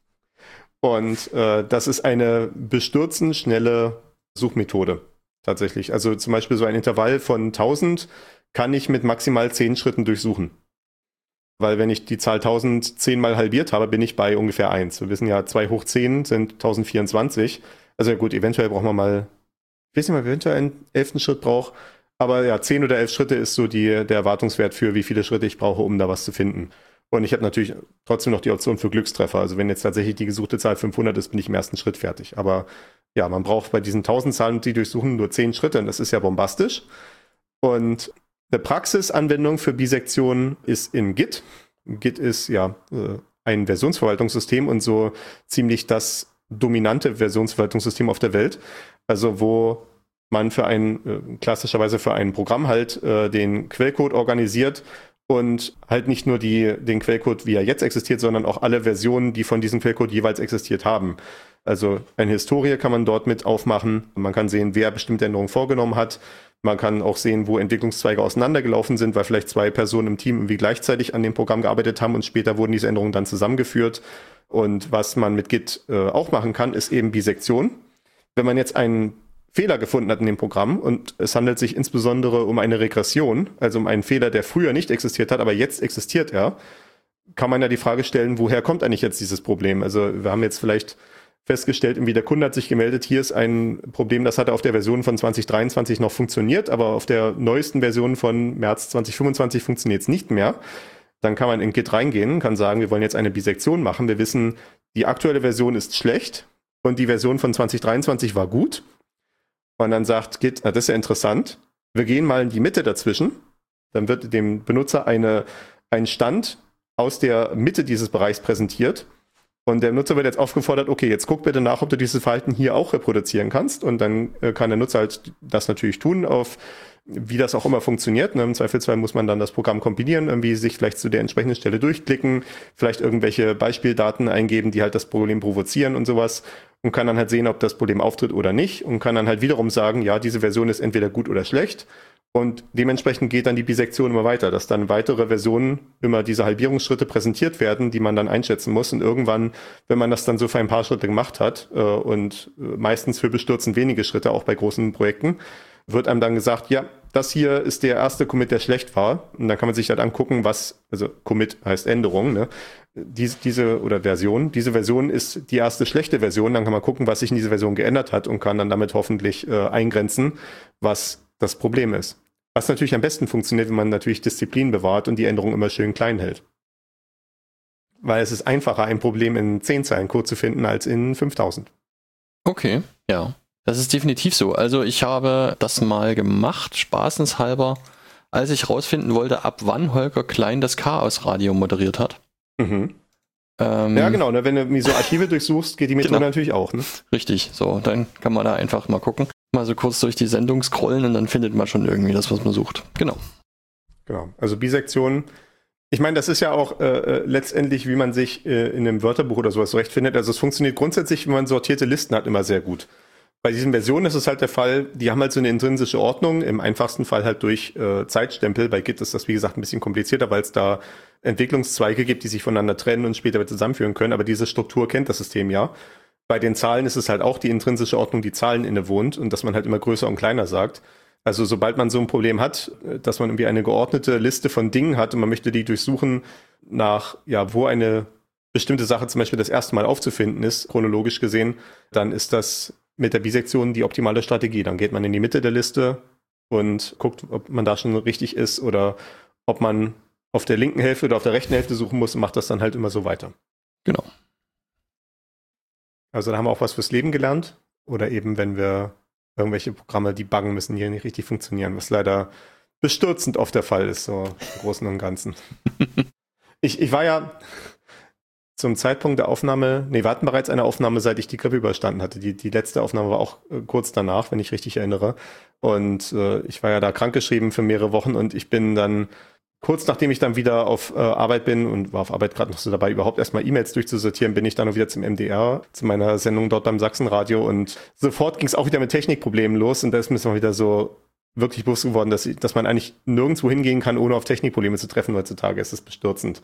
D: Und das ist eine bestürzend schnelle Suchmethode tatsächlich. Also zum Beispiel so ein Intervall von 1000 kann ich mit maximal 10 Schritten durchsuchen. Weil wenn ich die Zahl 1000 10-mal halbiert habe, bin ich bei ungefähr 1. Wir wissen ja, 2 hoch 10 sind 1024. Also gut, eventuell brauchen wir mal, ich weiß nicht mal, eventuell einen 11. Schritt braucht. Aber ja, 10 oder 11 Schritte ist so der Erwartungswert für, wie viele Schritte ich brauche, um da was zu finden. Und ich habe natürlich trotzdem noch die Option für Glückstreffer. Also wenn jetzt tatsächlich die gesuchte Zahl 500 ist, bin ich im ersten Schritt fertig. Aber ja, man braucht bei diesen 1000 Zahlen, die durchsuchen, nur 10 Schritte. Und das ist ja bombastisch. Und eine Praxisanwendung für Bisektion ist in Git. Git ist ja ein Versionsverwaltungssystem und so ziemlich das dominante Versionsverwaltungssystem auf der Welt. Also wo man klassischerweise für ein Programm halt den Quellcode organisiert und halt nicht nur den Quellcode, wie er jetzt existiert, sondern auch alle Versionen, die von diesem Quellcode jeweils existiert haben. Also eine Historie kann man dort mit aufmachen. Man kann sehen, wer bestimmte Änderungen vorgenommen hat. Man kann auch sehen, wo Entwicklungszweige auseinandergelaufen sind, weil vielleicht 2 Personen im Team irgendwie gleichzeitig an dem Programm gearbeitet haben und später wurden diese Änderungen dann zusammengeführt. Und was man mit Git auch machen kann, ist eben Bisektion. Wenn man jetzt einen Fehler gefunden hat in dem Programm und es handelt sich insbesondere um eine Regression, also um einen Fehler, der früher nicht existiert hat, aber jetzt existiert er, kann man ja die Frage stellen, woher kommt eigentlich jetzt dieses Problem? Also wir haben jetzt vielleicht festgestellt, irgendwie der Kunde hat sich gemeldet, hier ist ein Problem, das hatte auf der Version von 2023 noch funktioniert, aber auf der neuesten Version von März 2025 funktioniert es nicht mehr. Dann kann man in Git reingehen, kann sagen, wir wollen jetzt eine Bisektion machen. Wir wissen, die aktuelle Version ist schlecht und die Version von 2023 war gut. Und dann sagt Git, das ist ja interessant, wir gehen mal in die Mitte dazwischen. Dann wird dem Benutzer ein Stand aus der Mitte dieses Bereichs präsentiert. Und der Nutzer wird jetzt aufgefordert, okay, jetzt guck bitte nach, ob du dieses Verhalten hier auch reproduzieren kannst. Und dann kann der Nutzer halt das natürlich tun, auf wie das auch immer funktioniert. Im Zweifelsfall muss man dann das Programm kompilieren, irgendwie sich vielleicht zu der entsprechenden Stelle durchklicken, vielleicht irgendwelche Beispieldaten eingeben, die halt das Problem provozieren und sowas, und kann dann halt sehen, ob das Problem auftritt oder nicht, und kann dann halt wiederum sagen, ja, diese Version ist entweder gut oder schlecht. Und dementsprechend geht dann die Bisektion immer weiter, dass dann weitere Versionen immer diese Halbierungsschritte präsentiert werden, die man dann einschätzen muss. Und irgendwann, wenn man das dann so für ein paar Schritte gemacht hat, und meistens für bestürzend wenige Schritte, auch bei großen Projekten, wird einem dann gesagt, ja, das hier ist der erste Commit, der schlecht war. Und dann kann man sich halt angucken, also Commit heißt Änderung, ne? Diese Version ist die erste schlechte Version. Dann kann man gucken, was sich in dieser Version geändert hat, und kann dann damit hoffentlich eingrenzen, was das Problem ist. Was natürlich am besten funktioniert, wenn man natürlich Disziplin bewahrt und die Änderung immer schön klein hält. Weil es ist einfacher, ein Problem in 10 Zeilen Code zu finden, als in 5000.
C: Okay, ja. Das ist definitiv so. Also ich habe das mal gemacht, spaßenshalber, als ich rausfinden wollte, ab wann Holger Klein das Chaos-Radio moderiert hat.
D: Mhm. Ja, genau. Ne? Wenn du so Archive durchsuchst, geht die Methode natürlich auch. Ne?
C: Richtig, so. Dann kann man da einfach mal gucken. Mal so kurz durch die Sendung scrollen und dann findet man schon irgendwie das, was man sucht. Genau.
D: Genau. Also Bisektion. Ich meine, das ist ja auch letztendlich, wie man sich in einem Wörterbuch oder sowas zurechtfindet. Also es funktioniert grundsätzlich, wenn man sortierte Listen hat, immer sehr gut. Bei diesen Versionen ist es halt der Fall, die haben halt so eine intrinsische Ordnung, im einfachsten Fall halt durch Zeitstempel. Bei Git ist das, wie gesagt, ein bisschen komplizierter, weil es da Entwicklungszweige gibt, die sich voneinander trennen und später wieder zusammenführen können. Aber diese Struktur kennt das System ja. Bei den Zahlen ist es halt auch die intrinsische Ordnung, die Zahlen innewohnt, und dass man halt immer größer und kleiner sagt. Also sobald man so ein Problem hat, dass man irgendwie eine geordnete Liste von Dingen hat und man möchte die durchsuchen nach, ja, wo eine bestimmte Sache zum Beispiel das erste Mal aufzufinden ist, chronologisch gesehen, dann ist das mit der Bisektion die optimale Strategie. Dann geht man in die Mitte der Liste und guckt, ob man da schon richtig ist oder ob man auf der linken Hälfte oder auf der rechten Hälfte suchen muss, und macht das dann halt immer so weiter.
C: Genau.
D: Also da haben wir auch was fürs Leben gelernt. Oder eben, wenn wir irgendwelche Programme debuggen müssen, die nicht richtig funktionieren, was leider bestürzend oft der Fall ist, so im Großen und Ganzen. Ich war ja zum Zeitpunkt der Aufnahme, wir hatten bereits eine Aufnahme, seit ich die Grippe überstanden hatte. Die letzte Aufnahme war auch kurz danach, wenn ich richtig erinnere. Und ich war ja da krankgeschrieben für mehrere Wochen, und ich bin dann kurz nachdem ich dann wieder auf Arbeit bin und war auf Arbeit gerade noch so dabei, überhaupt erstmal E-Mails durchzusortieren, bin ich dann noch wieder zum MDR, zu meiner Sendung dort beim Sachsenradio, und sofort ging es auch wieder mit Technikproblemen los, und da ist mir mal wieder so wirklich bewusst geworden, dass man eigentlich nirgendwo hingehen kann, ohne auf Technikprobleme zu treffen heutzutage. Es ist bestürzend.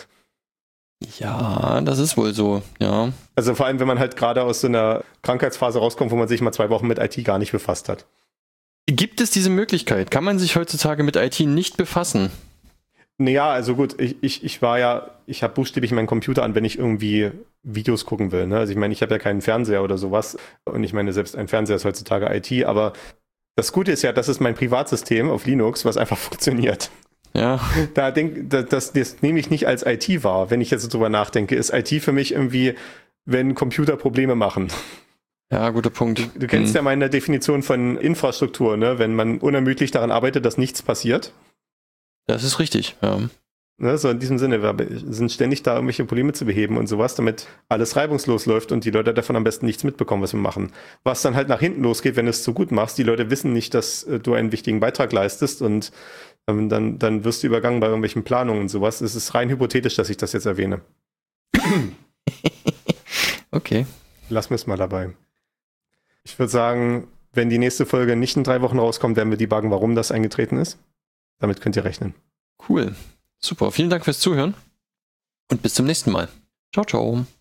C: Ja, das ist wohl so, ja.
D: Also vor allem, wenn man halt gerade aus so einer Krankheitsphase rauskommt, wo man sich mal 2 Wochen mit IT gar nicht befasst hat.
C: Gibt es diese Möglichkeit? Kann man sich heutzutage mit IT nicht befassen?
D: Naja, also gut, ich habe buchstäblich meinen Computer an, wenn ich irgendwie Videos gucken will. Ne? Also ich meine, ich habe ja keinen Fernseher oder sowas. Und ich meine, selbst ein Fernseher ist heutzutage IT. Aber das Gute ist ja, das ist mein Privatsystem auf Linux, was einfach funktioniert.
C: Ja.
D: Das nehme ich nicht als IT wahr, wenn ich jetzt so drüber nachdenke. Ist IT für mich irgendwie, wenn Computer Probleme machen.
C: Ja, guter Punkt.
D: Du kennst ja meine Definition von Infrastruktur, ne? Wenn man unermüdlich daran arbeitet, dass nichts passiert.
C: Das ist richtig, ja.
D: Ne, so in diesem Sinne, wir sind ständig da, irgendwelche Probleme zu beheben und sowas, damit alles reibungslos läuft und die Leute davon am besten nichts mitbekommen, was wir machen. Was dann halt nach hinten losgeht, wenn du es zu gut machst, die Leute wissen nicht, dass du einen wichtigen Beitrag leistest, und dann wirst du übergangen bei irgendwelchen Planungen und sowas. Es ist rein hypothetisch, dass ich das jetzt erwähne.
C: Okay.
D: Lassen wir es mal dabei. Ich würde sagen, wenn die nächste Folge nicht in 3 Wochen rauskommt, werden wir debuggen, warum das eingetreten ist. Damit könnt ihr rechnen.
C: Cool. Super. Vielen Dank fürs Zuhören und bis zum nächsten Mal. Ciao, ciao.